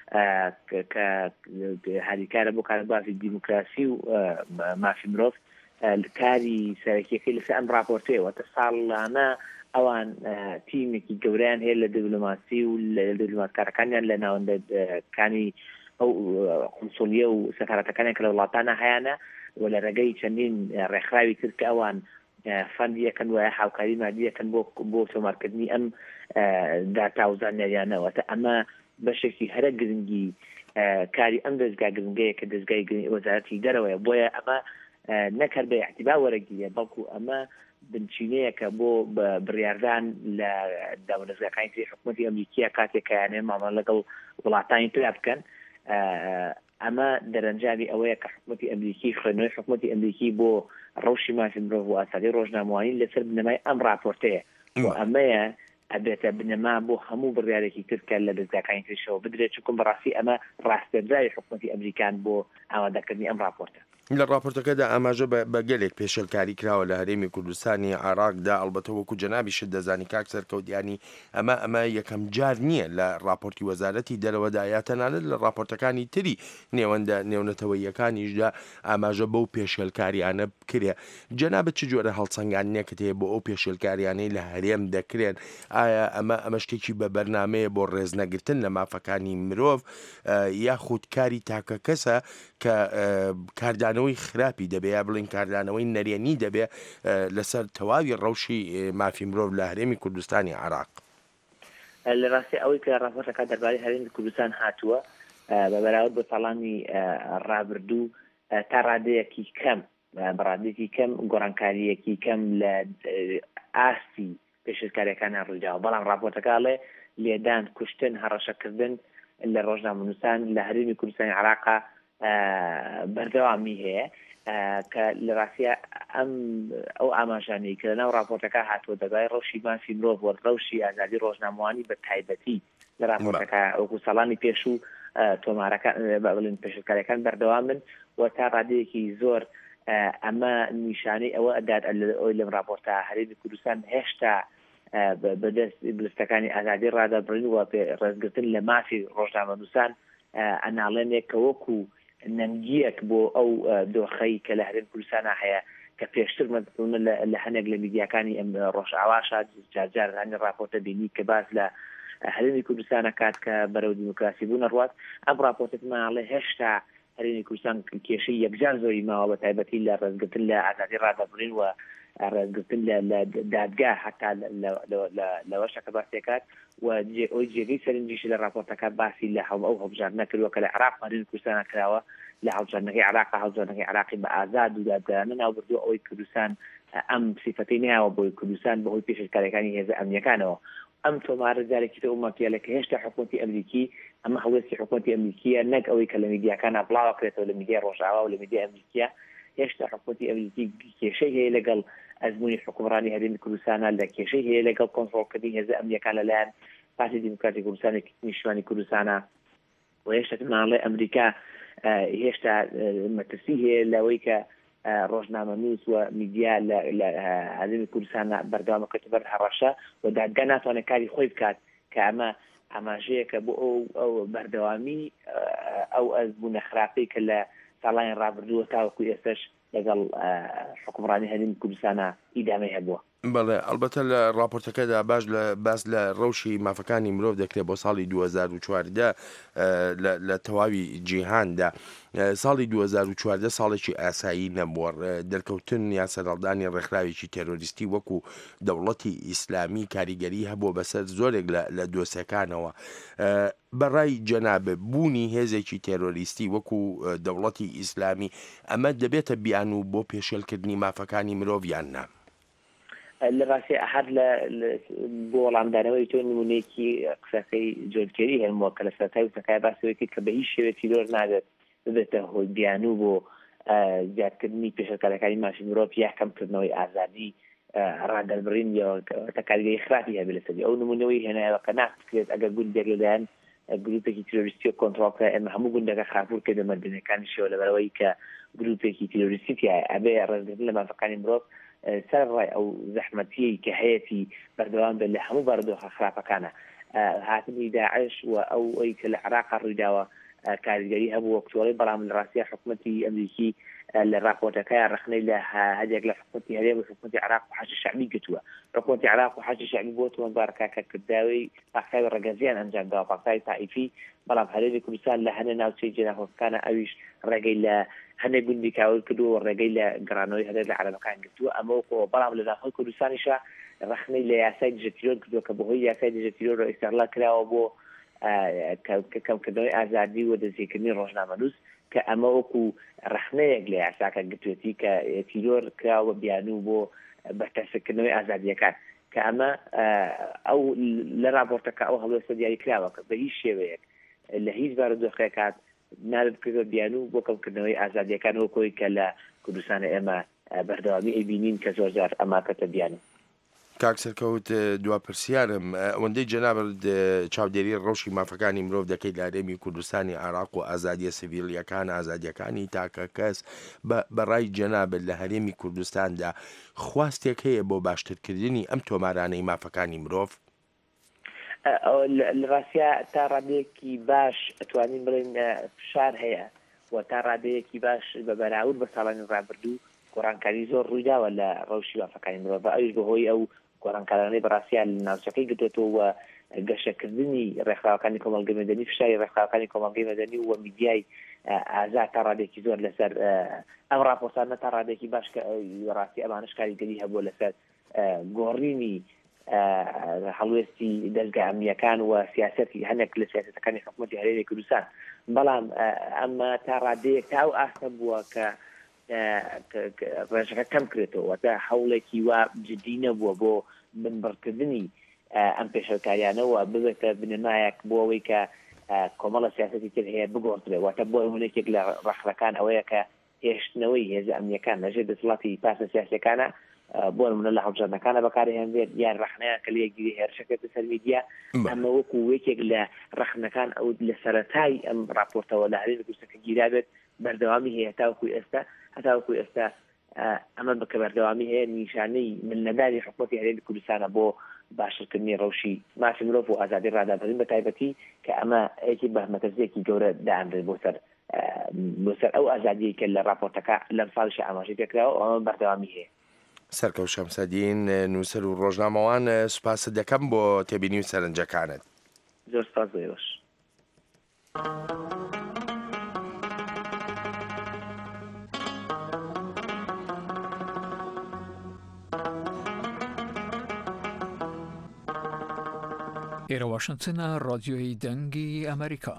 کە هاریکارە بۆ کارەباسی دیموکراسی و مافی مرۆڤ کاری سەرەکیەکەی لەسەر ئەم راپۆرتەیەوە تە ساڵانە ئەوان تیمێکی گەورەیان هەیە لە دیپلۆماسی و لە دیپلۆماتکارەکانیان لە ناوەندەکانی ئەو قونسولیە و سەفارەتەکانیان کە لە وڵاتانە هەیەە و لە ڕێگەی چەندین ڕێکخراوی تر کە ئەوان فەندیەکەن وایە هاوکاری مادیەکەن بۆ بۆ تۆمارکردنی ئەم داتا و زانیاریانەوە. ئەمە بەشێکی هەرە گرنگی کاری ئەم دەستگا گرنگەیە کە دەستگای وەزارەتی دەرەوەیە، بۆیە ئەمە نەکرد بە احتیبا وەرەگیرێ، بەڵکو ئەمە بنچینەیەکە بۆ بڕیاردان لە داوەدەستگاکانی تری حکوومەتی ئەمریکیە کاتێکیانێ مامەڵە لەگەڵ وڵاتانی تر بکەن. ئەمە دەرەنجامی ئەوەیە کە حکوومەتی ئەمریکی خوێنەوەی حکوومەتی ئەمریکی بۆ ڕەوشی مافی مرۆڤ و ئازادی ڕۆژنامەوانی لەسەر بنەمای ئەم راپۆرتەیە و ئەمەیە ئەبێتە بنەما بۆ هەموو بڕیارێکی ترکە لە دەستگاکانی ترشەوە بدرێت، چونکە بەڕاستی ئەمە ڕاستپێدراوی حکوومەتی ئەمریکان بۆ ئامادەکردنی ئەم راپۆرتە. لە راپۆرتەکەدا ئاماژە بە گەلێک پێشێلکاری کراوە لە هەرێمی کوردستانی عراقدا، ئەڵبەتە وەکو جەنابیشت دەزانی کاک سەرکەوتیانی ئەمە ئەمە یەکەم جار نییە لە راپۆرتی وەزارەتی دەرەوەدا یا تەنانەت لە راپۆرتەکانی تری نێوەندە نێونەتەوەیەکانیشدا ئاماژە بەو پێشێلکاریانە بکرێ. جەنابەت چ جۆرە هەڵسەنگاندنێکت هەیە بۆ ئەو پێشێلکاریانەی لە هەرێم دەکرێن؟ ئایا ئەمە ئەمە شتێکی بە بەرنامەیە بۆ ڕێزنەگرتن لە مافەکانی مرۆڤ یاخود کاری تاکە کەسە کە کاردانەوەی خراپی دەبێ یا بڵین کاردانەوەی نەرێنی دەبێ لەسەر تەواوی ڕەوشی مافی مرۆڤ لە هەرێمی کوردستانی عراق؟ لە ڕاستی ئەوەی کە راپۆرتەکە دەربارەی هەرێمی کوردستان هاتووە بە بەراورد بە ساڵانی ڕابردوو تا ڕادەیەکی کەم بەڕادێکی کەم گۆڕانکاریەکی کەم لە ئاستی پێشکاریەکانیان ڕوویداوە، بەڵام راپۆرتەکەڵێ لێدان، کوشتن، هەڕەشەکردن لە ڕۆژنامەنووسان لە هەرێمی کوردستانی عراقا بەردەوامی هەیە کە لە ڕاستیە ئەم ئەو ئاماژانەی کە لەناو راپۆرتەکە هاتووە دەبای ڕەوشی مافی مرۆڤ و ڕەوشی ئازادی ڕۆژنامەوانی بە تایبەتی لە راپۆرتەکە وەکو ساڵانی پێش و تۆمارەکان بڵین پێشکاریەکان بەردەوام من و تا ڕادەیەکی زۆر ئەمە نیشانەی ئەوە ئەدات ئەوەی لەم راپۆرتە هەرێمی کوردستان هێشتا بەدەست بستەکانی ئازادی ڕادەبڕین و ڕێزگرتن لە مافی ڕۆژنامەنووسان ئەناڵێنێک کە وەکو نەنگیەک بۆ ئەو دۆخەی کە لە هەرێمی کوردستانە هەیە کە پێشتر لە هەنێک لە میدیاکانی ئەم ڕۆژئاواشە جارجار هەنی راپۆرتە بینی کە باس لە هەرێمی کوردستانە کات کە بەرەو دیموکراسی بوون ڕوات ئەم راپۆرتماڵێ هێشتا هەرێمی کوردستان کێشەی یەکجار زۆری ماوە بە تایبەتی لە ڕێزگرتن لە ئازادی ڕادەبڕین و ڕێزگرتن لە دادگا حتا لەوەشە کە باسیەکات و ئەوی جێگەی سەرنجیش لە راپۆرتەکە باسی لە هەڵ ئەو هەڵبژار نەکردووە کە لە عراق هەرێمی کوردستانە کراوە لە هەڵبژاردنەکەی عراق هەڵبژاردنەکەی عراقی بە ئازاد و دادگانە ناوبردووە ئەوەی کوردستان ئەم سیفەتەی نەیەوە بۆی کوردستان بەهۆی پێشکاریەکانی هێزە ئەمنیەکانەوە ئەم تۆمارە جارێکی تر ومەکیە کە هێشتا حکوومەتی ئەمریکی ئەمە هەڵوێستی حکوومەتی ئەمریکیە نەک ئەوەی کە لە میدیاکانە بڵاو کرێتەوە لە میدیای ڕۆژئاوا و لە میدیای ئەمریکیە هێشتا حکوومەتی ئەمریکی کێشەی هەیە لەگەڵ ئەزمموی حکومڕانی هەرێمی کوردستانە لە کێشەی هەیە لەگەڵ کۆنتڕۆڵکردنی هێزە ئەمنیەکان لەلایەن پارتی دیموکراتی کوردستانی نیشتوانی کوردستانە و هێشتا ماڵێ ئەمریکا هێشتا مەترسی هەیە لەوەی کە ڕۆژنامەنووس و میدیا لە هەرێمی کوردستانە بەردەوامەکەوێتە بەر هەڕەشە و دادگا ناتوانێت کاری خۆی بکات کە ئەمە ئاماژەیەکە بۆ ئەو ئەو بەردەوامی ئەو ئەزبوونە خراپەی کە لە ساڵایان ڕابردووە تاوەکو ئێستش لەگەڵ حکومڕانی هەرێمی کوردستانە ئیدامەی هەبووە. بەڵێ ئەلبەتە لە راپۆرتەکەدا باش لە باس لە ڕەوشی مافەکانی مرۆڤ دەکرێت بۆ ساڵی دوو هەزار و چواردە لە تەواوی جیهاندا ساڵی دوو هەزار و چواردە ساڵێکی ئاسایی نەبووە دەرکەوتن یا سەرهەڵدانی ڕێکخراوێکی تێرۆریستی وەکو دەوڵەتی ئیسلامی کاریگەری هەبووە بەسەر زۆرێک لە دۆسیەکانەوە بەڕای جەنابە بوونی هێزێکی تێرۆریستی وەکو دەوڵەتی ئیسلامی ئەمە دەبێتە بیان و بۆ پێشێلکردنی مافەکانی مرۆڤیان نا لە ڕاستی ئەحد لە بۆ وەڵامدانەوەی تۆ نمونەیەکی قسەکەی جۆرکێری هێنمەوە کە لە سەرەتای وتەکەی باسەوەی کە بە هیچ شێوەیەکی تیرۆر نادێت ببێتە هۆی بیانوو بۆ زیادکردنی پێشەکارەکانی مافی مرۆڤ یا کەمکردنەوەی ئازادی ڕادەربڕین یا کاریگەری خراپی هەبێت لەسەری ئەو نمونەوەی هێنایەوە کە ناکرێت ئەگەر گوند دێک لەلایەن گروپێکی تیرۆریستی و کۆنتڕۆڵکە ئێمە هەموو گوندەکە خاپور کردە مەردنەکانیشەوە لەبەرەوەی کە گروپێکی تیرۆریستی تایە ئەبێ ڕێزگرتن لە مافەکانی مرۆڤ سەر ڕای ئەو زەحمەتیەی کە هەیەی بەردەوام بێت لە هەموو بەردۆخە خراپەکانە هاتنی داعش و ئەو ئەوی کە لە عێراق ڕوویداوە کاریگەری هەبوو وەکتۆڵی بەڵام لە ڕاستیە حکوومەتی ئەمریکی لە راپۆرتەکەی ڕخنەی لە هەدێک لە حکوومەتی هەرێم و حکوومەتی عێراق و حەج شەعبی گرتووە حکوومەتی عێراق و حەج شەعبی بۆ تۆمەتبارەکە کە کرداوی پاختاوی ڕێگەزیان ئەنجامداوە پاختاوی تائیفی بەڵام هەرێمی کوردستان لە هەنێ ناوچەی جێناخۆکانە ئەویش ڕێگەی لە هەنێک گوندی کاول کردووە ڕێگەی لە گەڕانەوەی هەرێم لە عەرەبەکان گرتووە ئەمەوە بەڵام لە داخڵی کوردستانیشە ڕخنەی لە یاسای دژەتیرۆر کردووە کە بەهۆی یاسای دژەتیرۆر ئیستیغلال کراوە بۆ کەمکردنەوەی ئازادی و دەستگیرکردنی ڕۆژنامەنووس کە ئەمە وەکو ڕخنەیەک لە یاساکە گرتوێتی کە تیرۆر کراوە بیانوو بۆ بەرپرسکردنەوەی ئازادیەکان کە ئەمە ئەو لە راپۆرتەکە ئەو هەڵوێستە دیاری کراوە کە بە هیچ شێوەیەک لە هیچ بارودۆخێکات نابێت بکرێتەوە بیانوو بۆ کەمکردنەوەی ئازادیەکان وەکۆی کە لە کوردستانە ئێمە بەردەوامی ئەیبینین کە زۆر جار ئەماکەتە بیانوو. کاک سەرکەوت دوا پرسیارم ئەوەندەی جەنابەت چاودێری ڕەوشی مافەکانی مرۆڤ دەکەیت لە هەرێمی کوردستانی عێراق و ئازادیە سیڤیلیەکان ئازادیەکانی تاکە کەس بەڕای جەنابەت لە هەرێمی کوردستاندا خواستێک هەیە بۆ باشترکردنی ئەم تۆمارانەی مافەکانی مرۆڤ؟ لە ڕاستیا تا ڕادەیەکی باش ئەتوانین بڵێن فشار هەیە و تا ڕادەیەکی باش بە بەراورد بە ساڵانی ڕابردوو گۆڕانکاری زۆر ڕوویداوە لە ڕەوشی مافەکانی مرۆڤ ئەویش بەهۆی ئەو گۆڕانکارانەی بەڕاستیان لە ناوچەکەی گرتوێتەوە و گەشەکردنی ڕێکخراوەکانی کۆمەڵگەی مەدەنی فشاری ڕێکخراوەکانی کۆمەڵگەی مەدەنی و میدیای ئازاد تا ڕادێکی زۆر لەسەر ئەم راپۆرتانە تا ڕادێکی باش کە ڕاستی ئەمانش کاریگەری هەبووە لەسەر گۆڕینی هەڵوێستی دەستگا ئەمنیەکان و سیاسەتی هەنێک لە سیاسەتەکانی حکوومەتی هەرێمی کوردستان بەڵام ئەمە تا ڕادەیەک تا ئەو ئاستە بووە کە ڕێژەکە کەم کرێتەوە تا هەوڵێکی وا جدی نەبووە بۆ بنبڕکردنی ئەم پێشەکاریانەوە ببێتە بنەمایەک بۆ ئەوەی کە کۆمەڵە سیاسەتی تر هەیە بگۆڕدرێت واتە بۆ هەمونێکێک لە ڕەخلەکان ئەوەیە کە هێشتنەوەی هێزە ئەمنیەکان لەژێر دەسەڵاتی پاسە سیاسەکانە بۆ نمونە لە هەڵبژاردنەکانە بەکارهێنرێت یان ڕەخنەیان کە لەیەکگیری هێرشەکە سەر میدیا ئەمە وەکو وەکێک لە ڕەخنەکان ئەو لە سەرەتای ئەم راپۆرتەوە لە هەرێمی کوردستانەکە گیرا بێت بەردەوامی هەیە هەتاوەکوی ئێستا هەتاوەکوی ئێستا ئەمە بکە بەردەوامی هەیە نیشانەی ملەداری حکوومەتی هەرێمی کوردستانە بۆ باشترکردنی ڕەوشی مافی مرۆڤ و ئازادی ڕادانبەرین بە تایبەتی کە ئەمە یەکی بەهمەتەزیەکی گەورە دائەمرێت بۆ سەر بۆ سەر ئەو ئازادی کە لە راپۆرتەکە لەم ساڵیش ئاماژەی پێکراوە ئەمە بەردەوامی هەیە. سەرکەوت شەمسەدین نووسەر و ڕۆژنامەوان سوپاست دەکەم بۆ تێبینی و سەرنجەکانت. زۆر سپاس بۆ باش. ئێرە واشنگتنە ڕادیۆی دەنگی ئەمریکا.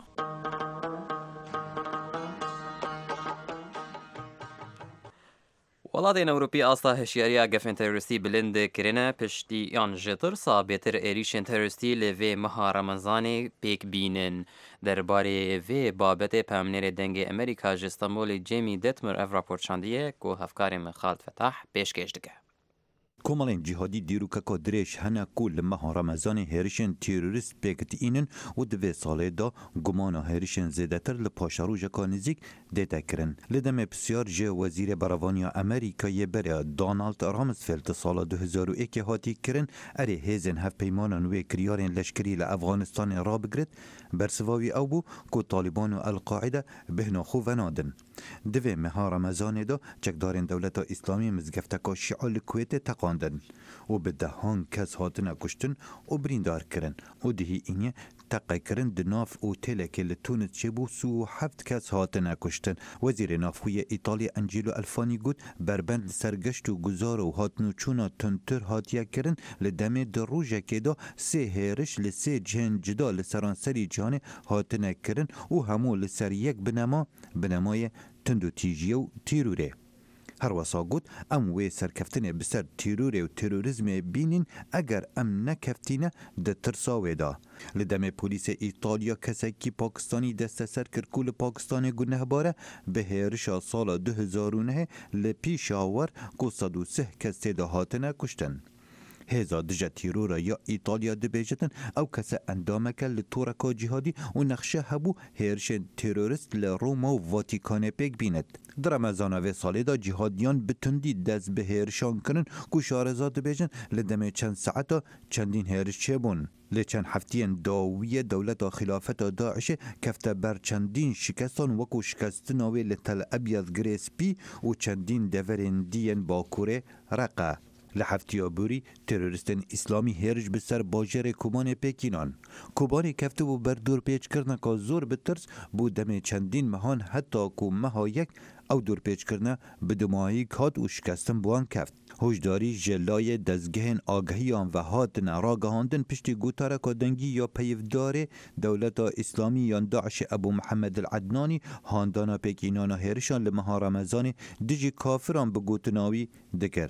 وڵاتên Ewropî asta hişyariya gefên teroristî bilind kirine piştî yan ji tirsa bêtir êrişên teroristî li vê meha Remezanê pêk bînin. Derbarê vê babetê Pemnêrê Dengê Amerîka ji Stenbolê Jamie Detmer ev rapor çandiye ku hevkarê min Xalid Fetah pêşkêş dike. کۆمەڵێن جیهادی دیروکەکە درێژ هەنا کو لە مەها ڕەمەزانی هێرشên تیرۆریست پێکتئینن و divê salêda gumana hêrişên zêdetir li paşarojeka nizîk dêtekirin. Li demê pisyar ji Wezîrê Berevaniya Amerîkayê berê Donald Rumsfeld di sala du hezar û ekê hatî kirin erê hêzên hevpeymanan wê kiryarên leşkerî li Efganistanê rabigirit bersivavî ew bû ku Taliban û El-Qaîde bihna xwe venadin. Divê meha Remezanê da çekdarên Dewleta İslamî mizgefteka Şîa li Kuwêtê teqandin û bi dehan kes hatine kuştin û birîndar kirin û dihî înye teqekirin di nav otêlekê li Tunis çêbû sû û heft kes hatine kuştin. Wezîrê Navxuyê İtalya Angelo Alfani got berbend li ser geşt û guzar û hatnûçûna tuntir hatiye kirin li demê di rojekê da sê hêriş li sê cihên cida li seranserî cihanê hatine kirin û hemû li ser yek binema binemayê tund û tîjiye û tîrûrê. Her wesa got em wê serkeftinê bi ser tîrûrê û terorîzmê bînin eger em nekeftīne di tirsa wê da. Li demê polîsê İtalya kesekî Pakistanî desteser kir ku li Pakistanê gunehbare bi hêrişa sala du hezar û nehê li pîşa war ku sed û sih kes tê de hatine kuştin. Hêza dije tîrora ya İtalya dibêjitin ew kese endameke li toreka cihadî û nexşe hebû hêrişên terorîst li Roma û Vatikanê pêk bînet. Di Remezana vê salê da cihadiyan bi tundî dest bi hêrişan kirin ku şareza dibêjin li demê çend saeta çendîn hêriş çêbûn. Lê çend heftiyên dawiyê dewleta xilafeta Daişê kefte ber çendîn şikestan wekû şikestina wê li Tel Abyad girê spî û çendîn deverên diyên Bakurê reqe. Li heftiya borî teroristên İslamî hêriş bi ser bajarê Kobanê pêkînan. Kobanê kefti ber dûrpêçkirineka zor bi tirs bû demê çendîn mehan heta ku meha yek ew dûrpêçkirine bi dimayîk hat û şikestin buwan keft. Hojdarî ji layê dezgehên agahiyan ve hatine ragihandin piştî gotareka dengî ya peyivdarê Dewleta İslamî yan Daişê Ebu Muhammed el-Ednanî handana pêkînana hêrişan li meha Remezanê dijî kafiran bi gotinawî dikir.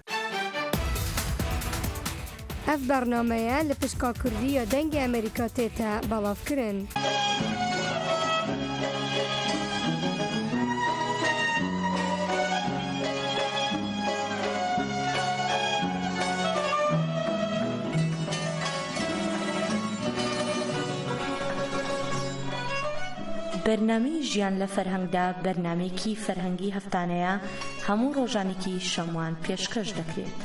Ev bernameya li pişka Kurdiya dengê Amerîka tê te belavkirin. بەرنامەی ژیان لە فەرهەنگدا بەرنامەیەکی فەرهەنگی هەفتانەیە هەموو ڕۆژانێکی شەموان پێشکەش دەکرێت.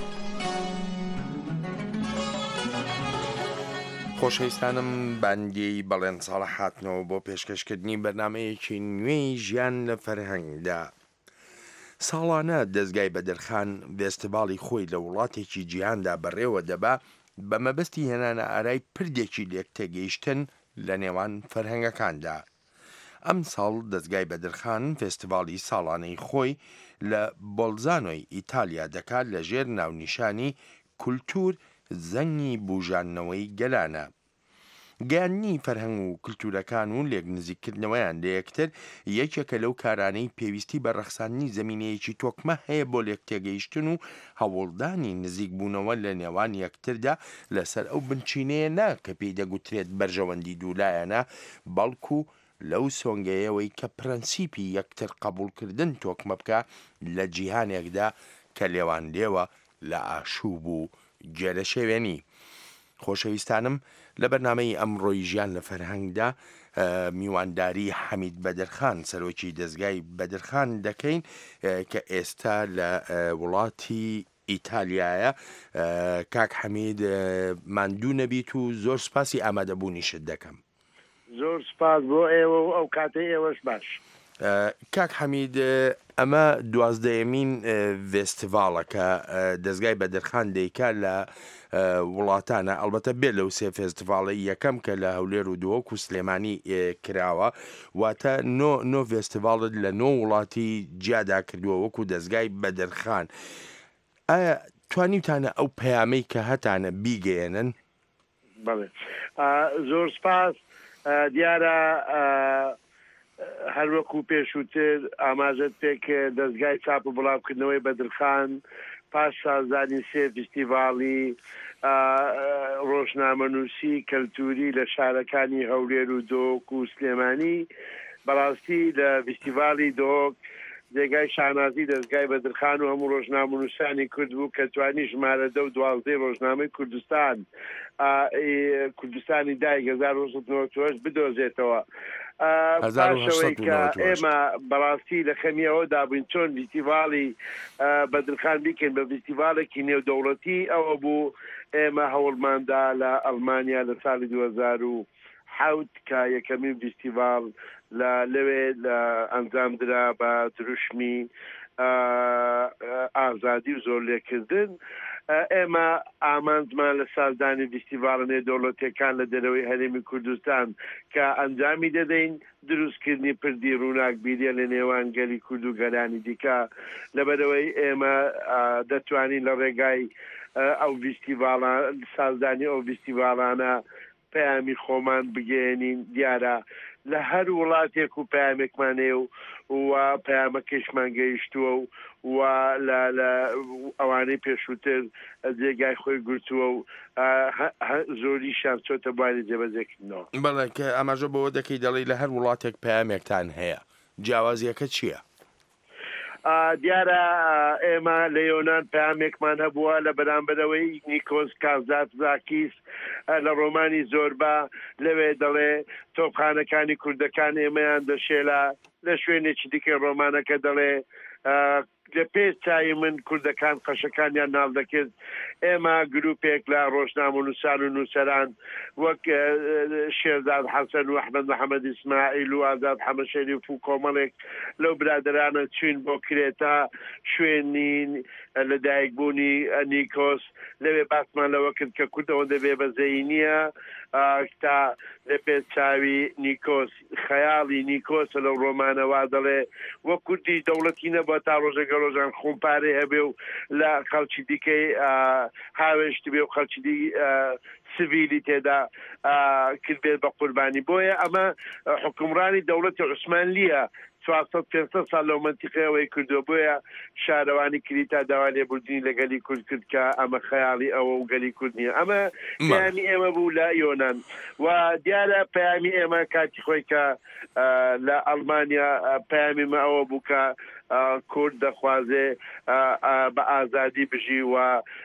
خۆشەویستانم باندی بەڵێن ساڵە هاتنەوە بۆ پێشکەشکردنی بەرنمەیەکی نوێی ژیان لە فەرهەنگدا. ساڵانە دەستگای بەدرخان فێستیڤاڵی خۆی لە وڵاتێکی جیهاندا بەڕێوە دەبا بە مەبەستی هێنانە ئارای پردێکی لێک تێگەیشتن لە نێوان فەرهەنگەکاندا. ئەم ساڵ دەستگای بەدرخان فێستیڤاڵی ساڵانەی خۆی لە بۆلزانۆی ئیتالیا دەکات لە ژێر ناونیشانی کولتور زەنگی بوژاننەوەی گەلانە. گەیاندنی فەرهەنگ و کللتورەکان و لێک نزیکردنەوەیان لە یەکتر یەکێکە لەو کارانەی پێویستی بە ڕەخساندنی زەمینەیەکی تۆکمە هەیە بۆ لێک تێگەیشتن و هەوڵدانی نزیک بوونەوە لە نێوان یەکتردا لەسەر ئەو بنچینەیە نا کە پێی دەگوترێت بەرژەوەندی دوولایەنە بەڵکو لەو سۆنگەیەوەی کە پرەنسیپی یەکتر قبولکردن تۆکمە بکە لە جیهانێکدا کە لێوان لێوە لە ئاشوب و جێرە شێوێنی. خۆشەویستانم لە بەرنامەی ئەمڕۆی ژیان لە فەرهەنگدا میوانداری حەمید بەدرخان سەرۆکی دەستگای بەدرخان دەکەین کە ئێستا لە وڵاتی ئیتالیایە. کاک حەمید ماندوو نەبیت و زۆر سپاسی ئامادەبوونیشت دەکەم. زۆر سپاس بۆ ئێوە و ئەو کاتەی ئێوەش باش. کاک حەمید ئەمە دوازدەیەمین فێستیڤاڵەکە دەستگای بەدرخان دەیکا لە وڵاتانە، ئەلبەتە بێ لەو سێ فێستیڤاڵی یەکەم کە لە هەولێر و دووەک و سلێمانی کراوە، واتە نۆ فێستیڤاڵت لە نۆ وڵاتی جیادا کردووە وەکو دەستگای بەدرخان. ئایا توانیتانە ئەو پەیامەی کە هەتانە بیگەێنن؟ بەڵێ زۆر سپاس. دیارە هەروەکو پێشووتر ئاماژەت پێک دەستگای چاپ و بڵاوکردنەوەی بەدرخان پاش سازانی سێ فستیڤاڵی ڕۆژنامەنووسی کەلتوری لە شارەکانی هەولێر و دۆک و سلێمانی بەڕاستی لە فستیڤاڵی دۆک جێگای شانازی دەستگای بەدرخان و هەموو ڕۆژنامەنووسانی کورد بوو کە توانی ژمارە دە و دوازدەی ڕۆژنامەی کوردستان کوردستانی دایک هەزار و هەشت سەد و نۆڤە و هەشت بدۆزێتەوە. پاشەوەی کە ئێمە بەڕاستی لە خەمیەوە دابووین چۆن فستیڤاڵی بەدرخان بیکەین بە فستیڤاڵێکی نێودەوڵەتی. ئەوە بوو ئێمە هەوڵماندا لە ئەڵمانیا لە ساڵی دوو هەزار و حەوت کە یەکەمین فستیڤاڵ لە لەوێ لە ئەنجامدرا بە دروشمی ئازادی و زۆر لێکردن. ئێمە ئامانجمان لە سازدانی فستیڤاڵە نێودەوڵەتیەکان لە دەرەوەی هەرێمی کوردستان کە ئەنجامی دەدەین دروستکردنی پردی ڕووناک بیریە لە نێوان گەلی کورد و گەلانی دیکە، لەبەرەوەی ئێمە دەتوانین لە ڕێگای ئەو فستیڤاڵان سازدانی ئەو فستیڤاڵانە پەیامی خۆمان بگەێنین. دیارە لە هەر وڵاتێک و پەیامێکمانەیە و و پەیامەکەشمان گەیشتووە و و لە ئەوانەی پێشووتر جێگای خۆی گرتووە و زۆریشان چۆتە بواری جێبەجێکردنەوە. بەڵێ کە ئاماژە بەوە دەکەی دەڵێ لە هەر وڵاتێک پەیامێکتان هەیە، جیاوازیەکە چییە؟ دیارە ئێمە لە یۆنان پەیامێکمان هەبووە لە بەرامبەرەوەی نیکۆس کازاتزاکیس لە ڕۆمانی زۆربە لەوێ دەڵێ تۆپخانەکانی کوردەکان ئێمەیان دەشێلا، لە شوێنێکی دیکە ڕۆمانەکە دەڵێ لە پێش چای من کوردەکان قەشەکانیان ناڵ دەکرد. ئێمە گروپێک لە ڕۆژنامەنووسان و نووسەران وەک شێرزاد حەسەن و ئەحمەد محەممەد ئیسماعیل و ئازاد حەمەشەریف و کۆمەڵێک لەو برادرانە چوین بۆ کرێتا شوێنی لەدایکبوونی نیکۆس. لەوێ باسمان لەوە کرد کە کوردەوە دەبێ بەزەی نییە تا لە پێش چاوی نیکۆس خەیاڵی نیکۆسە لەو ڕۆمانەوا دەڵێ وە کوردی دەوڵەتی نەبووە تا ڕۆژێکە ڕۆژان خۆمپارێ هەبێ و لە خەڵکی دیکەی هاوێشت بێ و خەڵکی سڤیلی تێدا کردبێت بە قوربانی. بۆیە ئەمە حکومڕانی دەوڵەتی عوسمانلیە چوارسەد پێنجسەد ساڵ لەو منتیقەیەوەی کردووە. بۆیە شارەوانی کریتا داوا لێبوردنی لە گەلی کورد کرد کە ئەمە خەیاڵی ئەوە و گەلی کورد نییە. ئەمە پەیامی ئێمە بوو لە یۆنان و دیارە پەیامی ئێمە کاتی خۆی کە لە ئەڵمانیا پەیامیمە ئەوە بوو کە کورد دەخوازێ بە ئازادی بژی و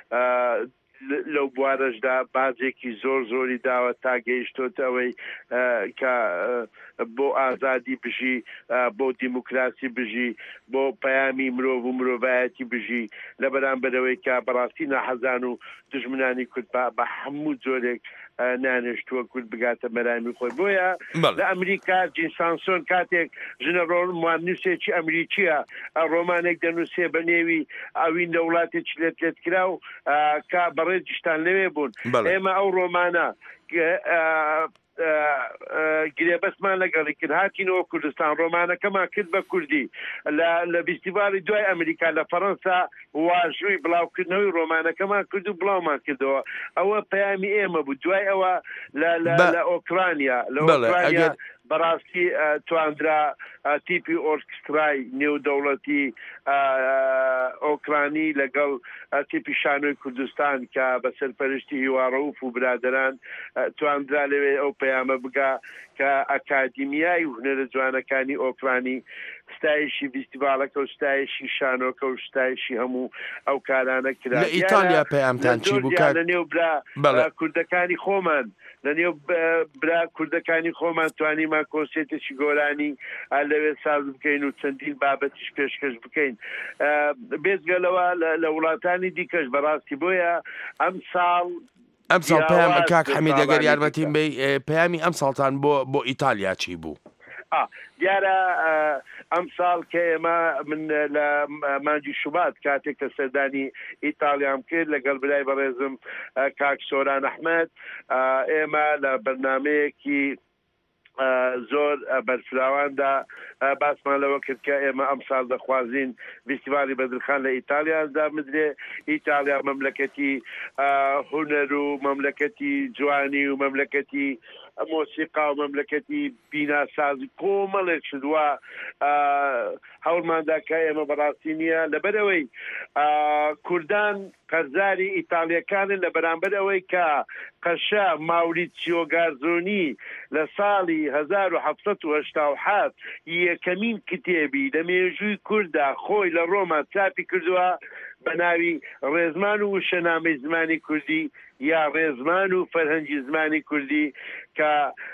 لەو بوارەشدا بازێکی زۆر زۆری داوە تا گەیشتۆتە ئەوەی کە بۆ ئازادی بژی، بۆ دیموکراسی بژی، بۆ پەیامی مرۆڤ و مرۆڤایەتی بژی، لە بەرامبەرەوەی کە بەڕاستی ناحەزان و دژمنانی کورد بە هەموو جۆرێک نانێشتووە کورد بگاتە مەرامی خۆی. بۆیە لە ئەمریکا جینسانسۆن کاتێک ژنە ڕۆماننووسێکی ئەمریکیە ڕۆمانێک دەنووسێ بە نێوی ئەوین لە وڵاتێکی لێت لێت کرا و کا بەڕێجیشتان لەوێ بوون. ئێمە ئەو ڕۆمانە گرێبەسمان لەگەڵی کرد هاتینەوە کوردستان ڕۆمانەکەمان کرد بە کوردی لە فستیڤاڵی دوای ئەمریکا لە فەڕەنسا واژووی بڵاوکردنەوەی ڕۆمانەکەمان کرد و بڵاومان کردەوە. ئەوە پەیامی ئێمە بوو. دوای ئەوە لە ئۆکرانیا لە ئۆکرانیا بەڕاستی تواندرا تیپی ئۆرکسترای نێودەوڵەتی ئۆکرانی لەگەڵ تیپی شانۆی کوردستان کە بە سەرپەرشتی هیوا ڕەوف و برادران تواندرا لەوێ ئەو پەیامە بگا کە ئەکادیمیای هونەرە جوانەکانی ئۆکرانی ستایشی فیستیڤالەکە و ستایشی شانۆکە و ستایشی هەموو ئەو کارانە کرا لە ئیتالیا پەیامتان چی بوو لە نێو برا کوردەکانی خۆمان لە نێو برا کوردەکانی خۆمان توانیمان کۆنسێتێکی گۆرانی لەوێ ساز بکەین و چەندین بابەتیش پێشکەش بکەین بێزگەلەوە لە وڵاتانی دیکەش بەڕاستی بۆیە ئەم ساڵ ئەم ساڵ پەیام کاک حەمید ئەگەر یارمەتیم بێ پەیامی ئەم ساڵتان بۆ بۆ ئیتالیا چی بوو؟ دیارە ئەم ساڵ کە ئێمە من لە مانجی شوبات کاتێک کە سەردانی ئیتالیام کرد لەگەڵ برای بەڕێزم کاک سۆران ئەحمەد ئێمە لە بەرنمەیەکی زۆر بەرفراواندا باسمان لەوە کرد کە ئێمە ئەم ساڵ دەخوازین فیستیڤالی بەدرخان لە ئیتالیادا بدرێ. ئیتالیا مەملەکەتی هونەر و مەملەکەتی جوانی و مەملەکەتی مۆسیقا و مەملەکەتی بیناسازی کۆمەڵێک شدووە هەوڵماندا کە ئێمە بەڕاستی نییە لەبەرەوەی کوردان قەرزاری ئیتالیەکانن لە بەرامبەر ئەوەی کە قەشە ماوریتسیۆ گارزۆنی لە ساڵی هەزار و حەڤسەد و هەشتا و حەوت یەکەمین کتێبی لە مێژووی کووردا خۆی لە ڕۆما چاپی کردووە بە ناوی ڕێزمان و شەنامەی زمانی کوردی یا ڕێزمان و فەرهەنگی زمانی کوردی کە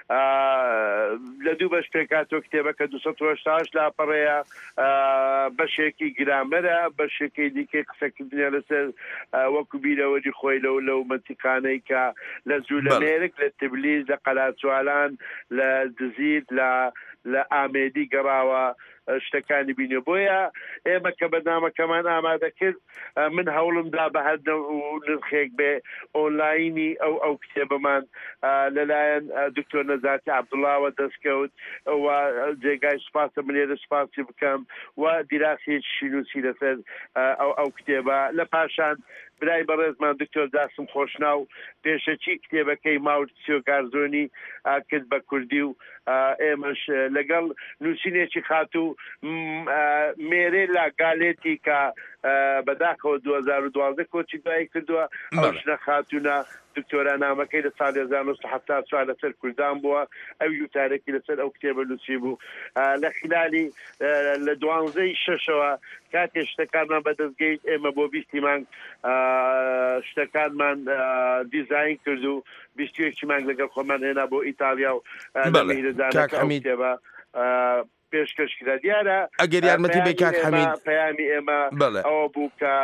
لە دوو بەش پێکاتۆ کتێبەکە دووسەد و هەشتا و هەشت لاپەڕەیە بەشێکی گرامەرە بەشێکی دیکەی قسەکردنیە لەسەر وەکو بیرەوەری خۆی لەو لەو مەنتیقانەی کە لە جوولەمێرک لە تبلیز لە قەلاچوالان لە دزیت لە لە ئامێدی گەڕاوە شتەکانی بینێ بۆیە ئێمە کە بەنامەکەمان ئامادە کرد من هەوڵمدا بە هەر نرخێک بێ ئۆنلاینی ئەو ئەو کتێبەمان لەلایەن دکتۆر نەزاتی عەبدوڵڵاوە دەستکەوت و جێگای سوپاسە من لێرە سوپاسی بکەم و دیراسێکی نووسی لەسەر ئەو ئەو کتێبە لە پاشان برای بەڕێزمان دکتۆر داسم خۆشناو پێشەچی کتێبەکەی ماوریتسیۆ گارزۆنی کرد بە کوردی و ئێمەش لەگەڵ نووسینێکی خاتوو مێرێ لا گالێتی کە بەداخەوە دوو هەزار و دوازدە کۆچی دوایی کردووە ئەوش نەخاتوونە دکتۆرە نامەکەی لە ساڵی هەزار و نۆ حەڤتا و چوار لەسەر کوردان بووە ئەو یوتارێکی لەسەر ئەو کتێبە نووسی بوو لە خلالی لە دوانزەی شەشەوە کاتێ شتەکانمان بەدەستگەیت ئێمە بۆ بیستی مانگ شتەکانمان دیزاین کرد و بیستیەکی مانگ لەگەڵ خۆمان هێنا بۆ ئیتالیا و لە میهرەدانەکە ئەو کتێبە پێشکەشکرا دیارە ئەگەر یارمەتی بێ کاک حەمید پەیامی ئێمە ئەوە بوو کە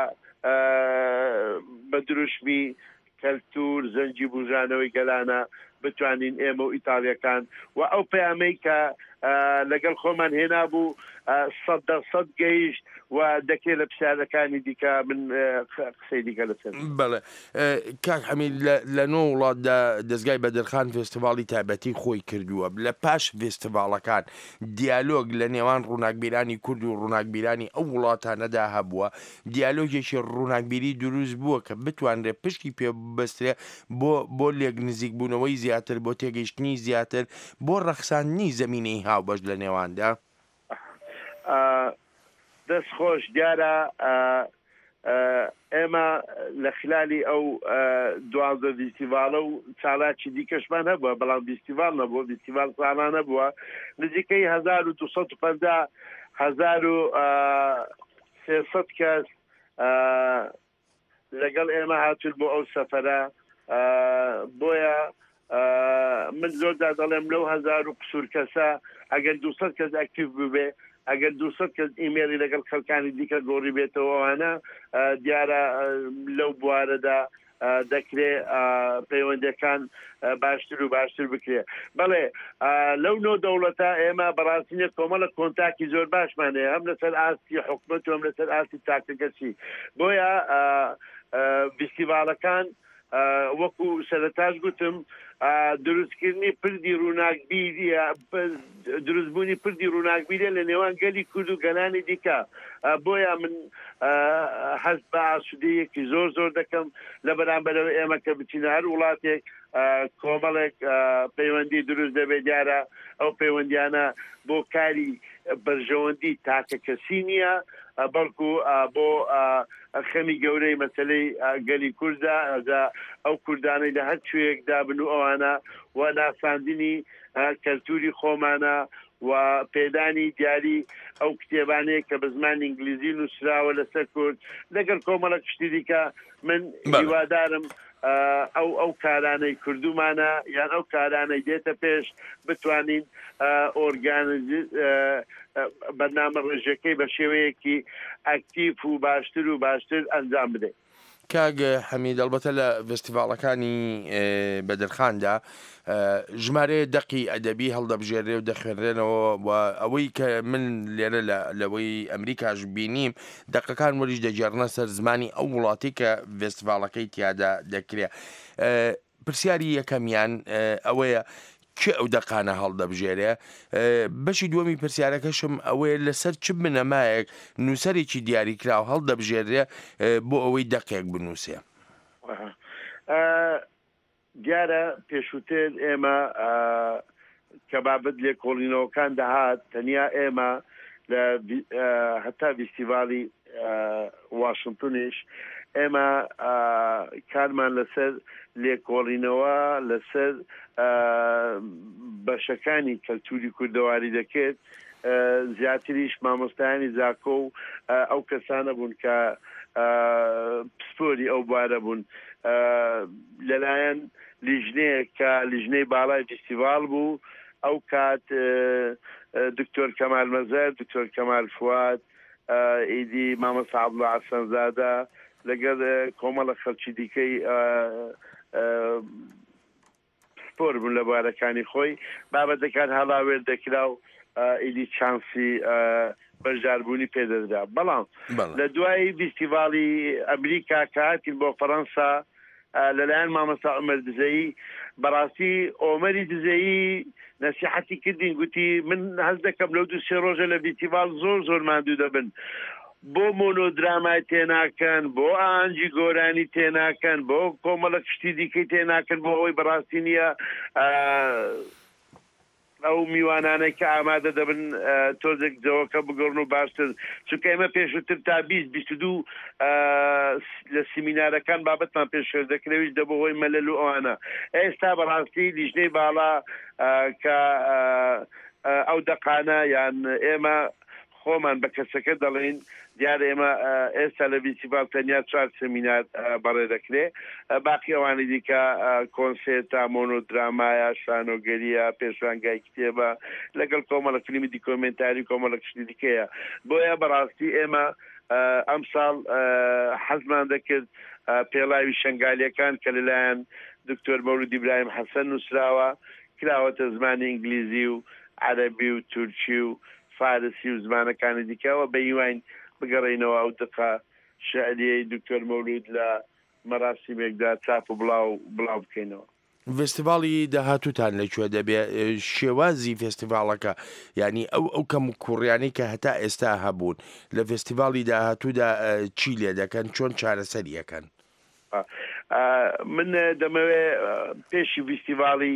بە دروشمی کەلتور زەنجی بوژانەوەی گەلانە بتوانین ئێمە و ئیتالیەکان و ئەو پەیامەی کە لەگەڵ خۆمان هێنا بوو سەد دەسەد گەیشت و دەکێت لە پرسیارەکانی دیکە من قسەی دیکە لەسەر بەڵێ کاک حەمید لە نۆ وڵاتدا دەستگای بەدرخان فێستیڤاڵی تایبەتی خۆی کردووە لە پاش فێستیڤاڵەکان دیالۆگ لە نێوان ڕووناکبیرانی کورد و ڕووناکبیرانی ئەو وڵاتانەدا هەبووە دیالۆگێکی ڕووناکبیری دروست بووە کە بتوانرێت پشتی پێ بەسترێ بۆ بۆ لێک نزیک بوونەوەی زیاتر بۆ تێگەیشتنی زیاتر بۆ ڕەخساندنی زەمینەی هاوبەش لە نێواندا دەست خۆش دیارە ئێمە لە خلالی ئەو دوازدە فیستیڤاڵە و چالاکی دیکەشمان هەبووە بەڵام فیستیڤاڵ نەبووە فیستیڤاڵ ساڵانە نەبووە نزیکەی هەزار و دووسەد و پەنجا هەزار و سێسەد کەس لەگەڵ ئێمە هاتوون بۆ ئەو سەفەرە بۆیە من زۆردا دەڵێم لەو هەزار و قسوور کەسە ئەگەر دووسەد کەس ئەکتیڤ ببێ ئەگەر دووسەد کەس ئیمێلی لەگەڵ خەڵکانی دیکە گۆڕی بێتەوەوانە دیارە لەو بوارەدا دەکرێت پەیوەندەکان باشتر و باشتر بکرێ بەڵێ لەو نۆ دەوڵەتە ئێمە بەڕاستینە کۆمەڵە کۆنتاکی زۆر باشمانەیە هەم لەسەر ئاستی حکومەت و هەم لەسەر ئاستی تاکەکەسی بۆیە فیستیڤاڵەکان وەکو سەرەتاش گوتم دروستکردنی پردی ڕووناکبیری دروستبوونی پردی ڕووناکبیریە لە نێوان گەلی کورد و گەلانی دیکە بۆیە من حەز بە ئاسوودەیەکی زۆر زۆر دەکەم لە بەرامبەرەوە ئێمە کە بچینە هەر وڵاتێک کۆمەڵێک پەیوەندی دروست دەبێت دیارە ئەو پەیوەندیانە بۆ کاری بەرژەوەندی تاکە کەسی نییە بەڵکو بۆ خەمی گەورەی مەسلەی گەلی کوردە ئەو کوردانەی لە هەر کوێیەکدا بن و ئەوانە و ناساندنی کەلتوری خۆمانە و پێدانی دیاری ئەو کتێبانەیە کە بە زمانی ئینگلیزی نووسراوە لەسەر کورد لەگەر کۆمەڵە کشتی دیکە من هیوادارم ئەو ئەو کارانەی کردومانە یان ئەو کارانەی دێتە پێش بتوانین ئۆرگانیز بەرنامە ڕێژەکەی بە شێوەیەکی ئاکتیف و باشتر و باشتر ئەنجام بدەین. کاگ حەمید ئەلبەتە لە فستیڤاڵەکانی بەدرخاندا ژمارەیە دەقی ئەدەبی هەڵدەبژێرێ و دەخوێنرێنەوە و ئەوەی کە من لێرە لەوەی ئەمریکاش بینیم دەقەکان وەریش دەجێڕنە سەر زمانی ئەو وڵاتی کە فستیڤاڵەکەی تیادا دەکرێت. پرسیاری یەکەمیان ئەوەیە کێ ئەو دەقانە هەڵدەبژێرێ. بەشی دووەمی پرسیارەکەشم ئەوەیە لەسەر چ بنەمایەک نووسەرێکی دیاریکراوە هەڵدەبژێرێ بۆ ئەوەی دەقێک بنووسێ. دیارە پێشووتر ئێمە کە بابەت لێ کۆڵینەوەکان دەهات تەنیا ئێمە لە هەتا فستیڤاڵی واشنگتنیش ئێمە کارمان لەسەر لێکۆڵینەوە لەسەر بەشەکانی کەلتوری کوردەواری دەکرێت. زیاتریش مامۆستایانی زاکۆ و ئەو کەسانە بوون کە پسپۆری ئەو بوارە بوون لەلایەن لیژنەیە کە لیژنەی باڵای فستیڤاڵ بوو. ئەو کات دکتۆر کەمال مەزەر، دکتۆر کەمال فواد، ئیدی مامۆستا عەبدوڵڵا حەسەنزادە لەگەڵ کۆمەڵە خەڵکی دیکەی پسپۆر بوون لە بوارەکانی خۆی بابەتەکان هەڵاوێر دەکرا و ئیدی چانسی بەشداربوونی پێدەدرا. بەڵام لە دوای فستیڤاڵی ئەمریکا کە هاتین بۆ فەڕەنسا لەلایەن مامۆستا عومەر دزەیی بەڕاستی ئۆمەری دزەیی نەسیحەتی کردین گوتی من هەز دەکەم لەو دوو سێ ڕۆژە لە فستیڤاڵ زۆر زۆر ماندوو دەبن بۆ مۆنۆدرامای تێناکەن بۆ ئاهەنگی گۆرانی تێناکەن بۆ کۆمەڵە کشتی دیکەی تێناکەن بۆ ئەوەی بەڕاستی نییە ئەو میوانانەی کە ئامادە دەبن تۆزێک جەوەکە بگەڕن و باشتر چونکە ئێمە پێشووتر تا بیست بیست و دوو لە سیمینارەکان بابەتمان پێشێر دەکرێویش دەبۆ هۆی مەلەل و ئەوانە. ئێستا بەڕاستی لیژنەی باڵا کە ئەو دەقانە یان ئێمە خۆمان بە کەسەکە دەڵێن دیارە ئێمە ئێستا لە فستیڤاڵ تەنیا چوار سەمینار بەڕێ دەکرێ باقی ئەوانی دیکە کۆنسێرتە مۆنۆدرامایە شانۆگەریە پێشوانگای کتێبە لەگەڵ کۆمەڵە فیلمی دیکۆمنتاری کۆمەڵە کشتی دیکەیە. بۆیە بەڕاستی ئێمە ئەم ساڵ حەزمان دەکرد پێڵاوی شنگالیەکان کە لەلایەن دکتۆر مەولود ئیبراهیم حەسەن نووسراوە کراوەتە زمانی ئینگلیزی و عەرەبی و تورکی و فارسی و زمانەکانی دیکەوە بە هیواین بگەڕێنەوە ئەو دقە شعریەی دکتۆر مەولود لە مەراسیمێکدا چاپ و بڵاو بڵاو بکەینەوە. فستیڤاڵی داهاتووتان لەکوێ دەبێت؟ شێوازی فستیڤاڵەکە ینی ئەو ئەو کەم کوڕیانەی کە هەتا ئێستا هەبوون لە فستیڤاڵی داهاتوودا چی لێ دەکەن چۆن چارەسەریەکەن؟ من دەمەوێت پێشی فستیڤاڵی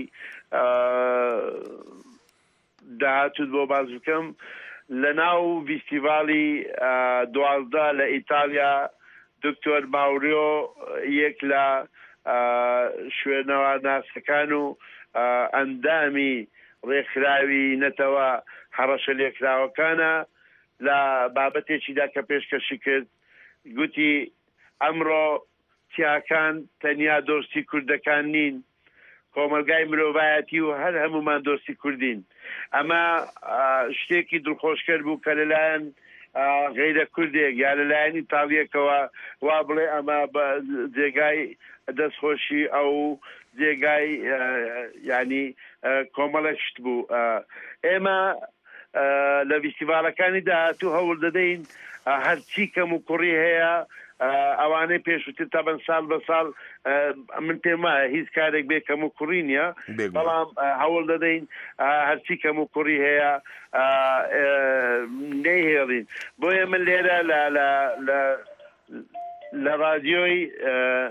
داهاتووت بۆ باز بکەم لە ناو فستیڤاڵی دوازدە لە ئیتالیا دکتۆر ماوریۆ یەک لە شوێنەوە ناسەکان و ئەندامی ڕێکخراوی نەتەوە هەڕەشە لێکراوەکانە لە بابەتێکیدا کە پێشکەشی کرد گوتی ئەمڕۆ تیاکان تەنیا دۆستی کوردەکان نین کۆمەلگای مرۆڤایەتی و هەر هەمومان دۆستی کوردین. ئەمە شتێکی دڵخۆشکەر بوو کە لەلایەن غەیرە کوردێک یا لەلایەن ئیتاڵیەکەوە وا بڵێ ئەمە بە جێگای دەستخۆشی ئەو جێگای ینی کۆمەڵە شت بوو. ئێمە لە فستیڤاڵەکانی داهاتوو هەوڵ دەدەین هەرچی کەم و کوڕی هەیە ئەوانەی پێشووتر تابەن ساڵ بە ساڵ من پێم وایە هیچ کارێک بێ کەم و کوڕی نییە بەڵام هەوڵ دەدەین هەرچی کەم و کوڕی هەیە نەیهێڵین. بۆیە من لێرە لە رادیۆی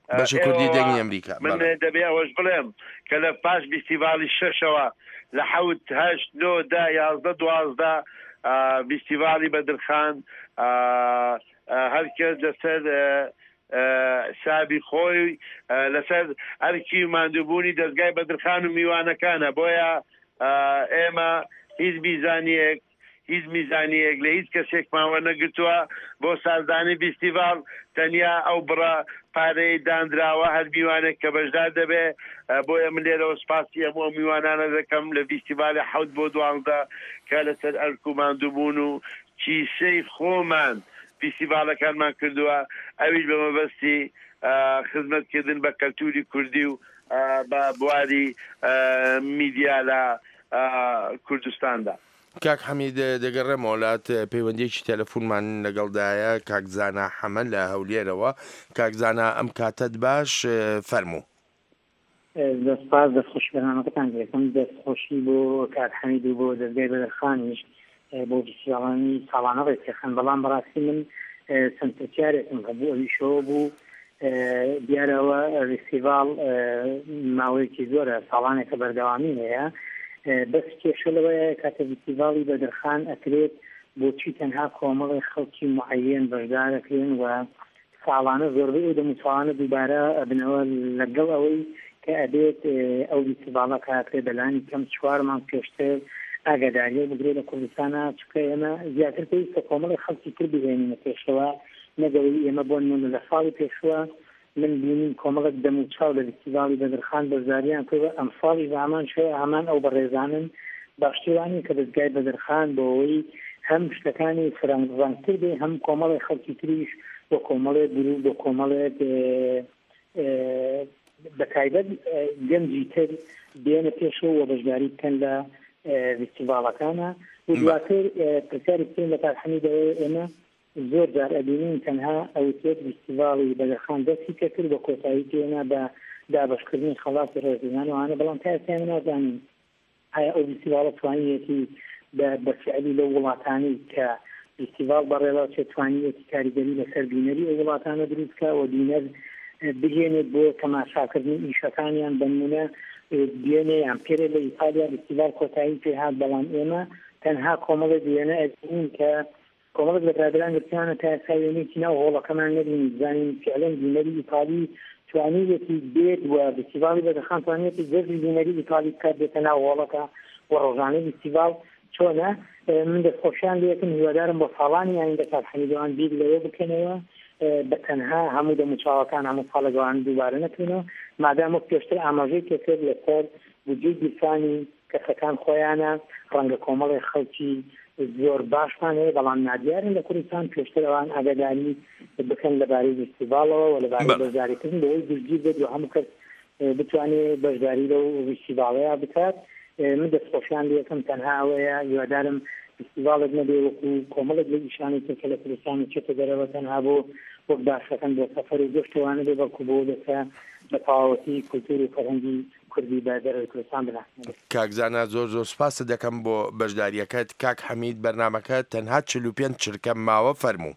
بەشی کوردی دەنگی ئەمریکا من دەبێ ئەوەش بڵێم کە لە پاش فیستیڤاڵی شەشەوە لە حەوت هەشت نۆ دا یازدە دوازدە فیستیڤاڵی بەدرخان هەرکەس لەسەر سابی خۆی لەسەر ئەرکی ماندووبوونی دەستگای بەدرخان و میوانەکانە بۆیە ئێمە هیچ بیزانیەک هیچ میزانیەک لە هیچ کەسێک ماوە نەگرتووە بۆ سازدانی فیستیڤاڵ تەنیا ئەو بڕە پارەی دانراوە هەر میوانێک کە بەشدار دەبێ بۆیە من لێرەوە سپاسی هەموو میوانانە دەکەم لە فیستیڤاڵی حەوت بۆ دوانزدە کە لەسەر ئەرک و ماندووبوون و چیسەی خۆمان فیستیڤاڵەکانمان کردووە ئەویش بە مەبەستی خزمەتکردن بە کەلتوری کوردی و بە بواری میدیا لە کوردستاندا. کاک حەمید دەگەڕێم وڵات پەیوەندیەکی تەلەفۆنمان لەگەڵدایە کاکزانە حەمەد لە هەولێرەوە. کاکزانە ئەم کاتت باش فەرموو. دەستپاس دەستخۆش بەنامەکەتان دەکەم دەستخۆشی بۆ کاک حەمید و بۆ دەستگای بەدرخانیش بۆ فیستیڤاڵانی ساڵانە ڕێکێخن بەڵام بەڕاستی من چەند پرسیارێکم هەبوو ئەویشەوە بوو دیارەوە فیستیڤاڵ ماوەیەکی زۆرە ساڵانێکە بەردەوامی هەیە بەس کێشە لەوەیە کاتە فیستیڤاڵی بەدرخان ئەکرێت بۆچی تەنها کۆمەڵی خەڵکی معەیەن بەشدارەکرێن و ساڵانە زۆربەی ئەو دەموچاوانە دووبارە ئەبنەوە لەگەڵ ئەوەی کە ئەبێت ئەو فیستیڤاڵە کاکرێت بەلانی کەم چوار مانگ پێشتر ئاگاداریە بگرێت لە کوردستانە چکە ئێمە زیاتر پێویستە کۆمەڵی خەڵکی تر بهێنینە پێشەوە نەگەوەی ئێمە بۆ نمونە لە ساڵی پێشوە من بینیم کۆمەڵک دەموچاو لە فیستیڤاڵی بەدرخان بەشداریان کردوە ئەمساڵی زامان شوێ هەمان ئەو بەڕێزانن باشتیوانی کە دەستگای بەدرخان بۆەوەی هەم شتەکانی فرەنگڕەنگتر بێ هەم کۆمەڵی خەڵکی تریش بۆ کۆمەڵێک گرو بۆ کۆمەڵێک بەتایبەت گەنجی تر بێنە پێشەوە و بەشداری بکەن لە فیستیڤاڵەکانە و دواتر پرسیاری بکەین لە کاک حەمیدەوەی ئێمە زۆر جار ئەبینین تەنها ئەوتێت فیستیڤاڵی بەدرخان دەستی پێ کرد بە کۆتایی پێێنا بە دابەشکردنی خەڵاتی ڕێزینان و ئەوانە بەڵام تا ئێستا نازانین ئایا ئەو فیستیڤاڵە توانیەتی بەفعلی لەو وڵاتانی کە فیستیڤاڵ بەڕێوە چێت توانیەتی کاریگەری لەسەر بینەری ئەو وڵاتانە دروستکە و بینەر بگێنێت بۆ تەماشاکردنی ئیشەکانیان بنمونە دیێنێ یان پێرە لە ئیتالیا فیستیڤاڵ کۆتایی پێهات بەڵام ئێمە تەنها کۆمەڵی دیێنە ئەبینین کە کۆمەڵک بە برادران گرتیانە تا ئێستا وێنێکی ناو هۆڵەکەمان نەبینی زانین فعلەن بینەری ئیتالی توانیوێتی بێت و فیستیڤاڵی بەدرخان توانێتی جەزی بینەری ئیتالی بکات بێتە ناو هۆڵەکە و ڕۆژانەی فیستیڤاڵ چۆنە من دەستخۆشیان لێکم هیوادارم بۆ ساڵانی ئایندا کاک حەمیدەوان بیر لەوە بکەنەوە بە تەنها هەموو دەموچاوەکان هەموو ساڵەگەوان دووبارە نەکەنەوە مادام وەک پێشتر ئاماژەی پێکرد لەسەر بودجەی گیرفانی کەسەکان خۆیانە ڕەنگە کۆمەڵی خەڵکی زۆر باشمان هەیە بەڵام نادیارن لە کوردستان پێشتر ئەوان ئاگاداری بکەن لەبارەی فیستیڤاڵەوە و لەبارەی بەشداریکردن بەوەی دژگیر بێت و هەموو کەس بتوانێت بەشداری لەو فیستیڤاڵەیە بکات من دەستخۆشیان لێکم تەنها ئەوەیە هیوادارم فیستیڤاڵێک نەبێ وەکو کۆمەڵێک لە ئیشانی تر کە لە کوردستان چێتە دەرەوە تەنها بۆ وەک باشەکەن بۆ سەفەر و گەشتەوانە بێ بەڵکو بۆ دەکە بە تەواوەتی کولتوری و فەرهەنگی کوردی بە دەرەوەی کوردستان بناسنێت. کاکزانە زۆر زۆر سپاس دەکەم بۆ بەشداریەکەت. کاک حەمید بەرنامەکە تەنها چل و پێنج چرکە ماوە فەرموو.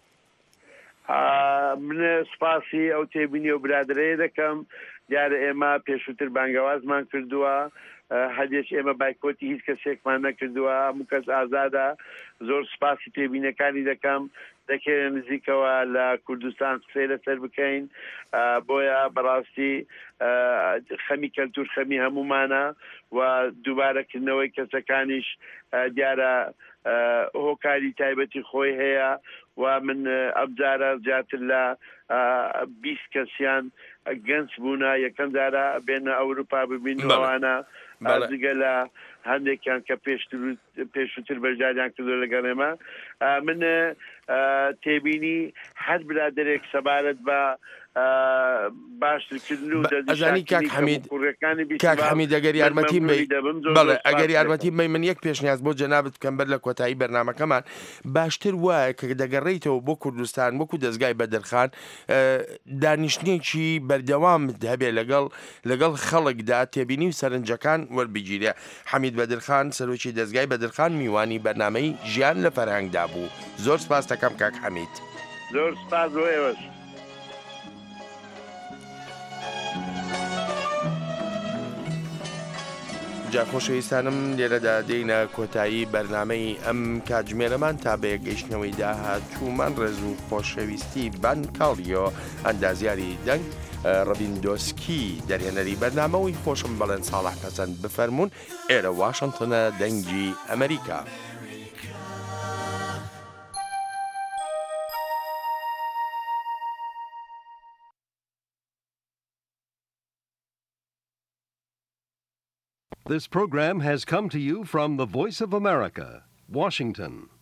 من سپاسی ئەو تێبینی و برادرەیە دەکەم دیارە ئێمە پێشووتر بانگەوازمان کردووە هەدێش ئێمە بایکۆتی هیچ کەسێکمان نەکردووە هەموو کەس ئازادە زۆر سپاسی تێبینەکانی دەکەم دەکرێت نزیکەوە لە کوردستان قسەی لەسەر بکەین بۆیە بەڕاستی خەمی کەلتور خەمی هەمومانە و دووبارەکردنەوەی کەسەکانیش دیارە هۆکاری تایبەتی خۆی هەیە و من ئەبجارە زیاتر لە بیست کەسیان گەنج بوونە یەکەم جارە بێنە ئەوروپا ببینەوەوانە ئازگە لە هەندێکیان کە پێشووتر بەشداریان کردو لەگەڵ ئێمە من تێبینی هەر برادرێک سەبارەت بە باشترکردن و ئەزانی کاک حەمید کاک حەمید ئەگەر یارمەتی بەڵێ ئەگەر یارمەتی بی من یەک پێشنیاز بۆ جەنابەت بکەم بەر لە کۆتایی بەرنامەکەمان باشتر وایە کە دەگەڕێیتەوە بۆ کوردستان وەکو دەستگای بەدرخان دانیشتێکی بەردەوام هەبێ لەگەڵ لەگەڵ خەڵکدا تێبینی و سەرنجەکان وەربگیرێ. حەمید بەدرخان سەرۆکی دەستگای بەدرخان میوانی بەرنامەی ژیان لە فەرهەنگدا بوو. زۆر سپاس دەکەم کاک حەمید. زۆر سپاس بۆ ئێوەش. جا خۆشەویستانم لێرەدا دێینە کۆتایی بەرنامەی ئەم کاتژمێرەمان تا بە گەیشتنەوەی داهاتوومان ڕێز و خۆشەویستی بانکاڵیۆ ئەندازیاری دەنگ ڕبیندۆسکی دەرهێنەری بەرنامەوەی خۆشم بەڵێن ساڵح پەسەند بفەرمونون ئێرە واشنگتنە دەنگی ئەمریکا. This program has come to you from the Voice of America, Washington.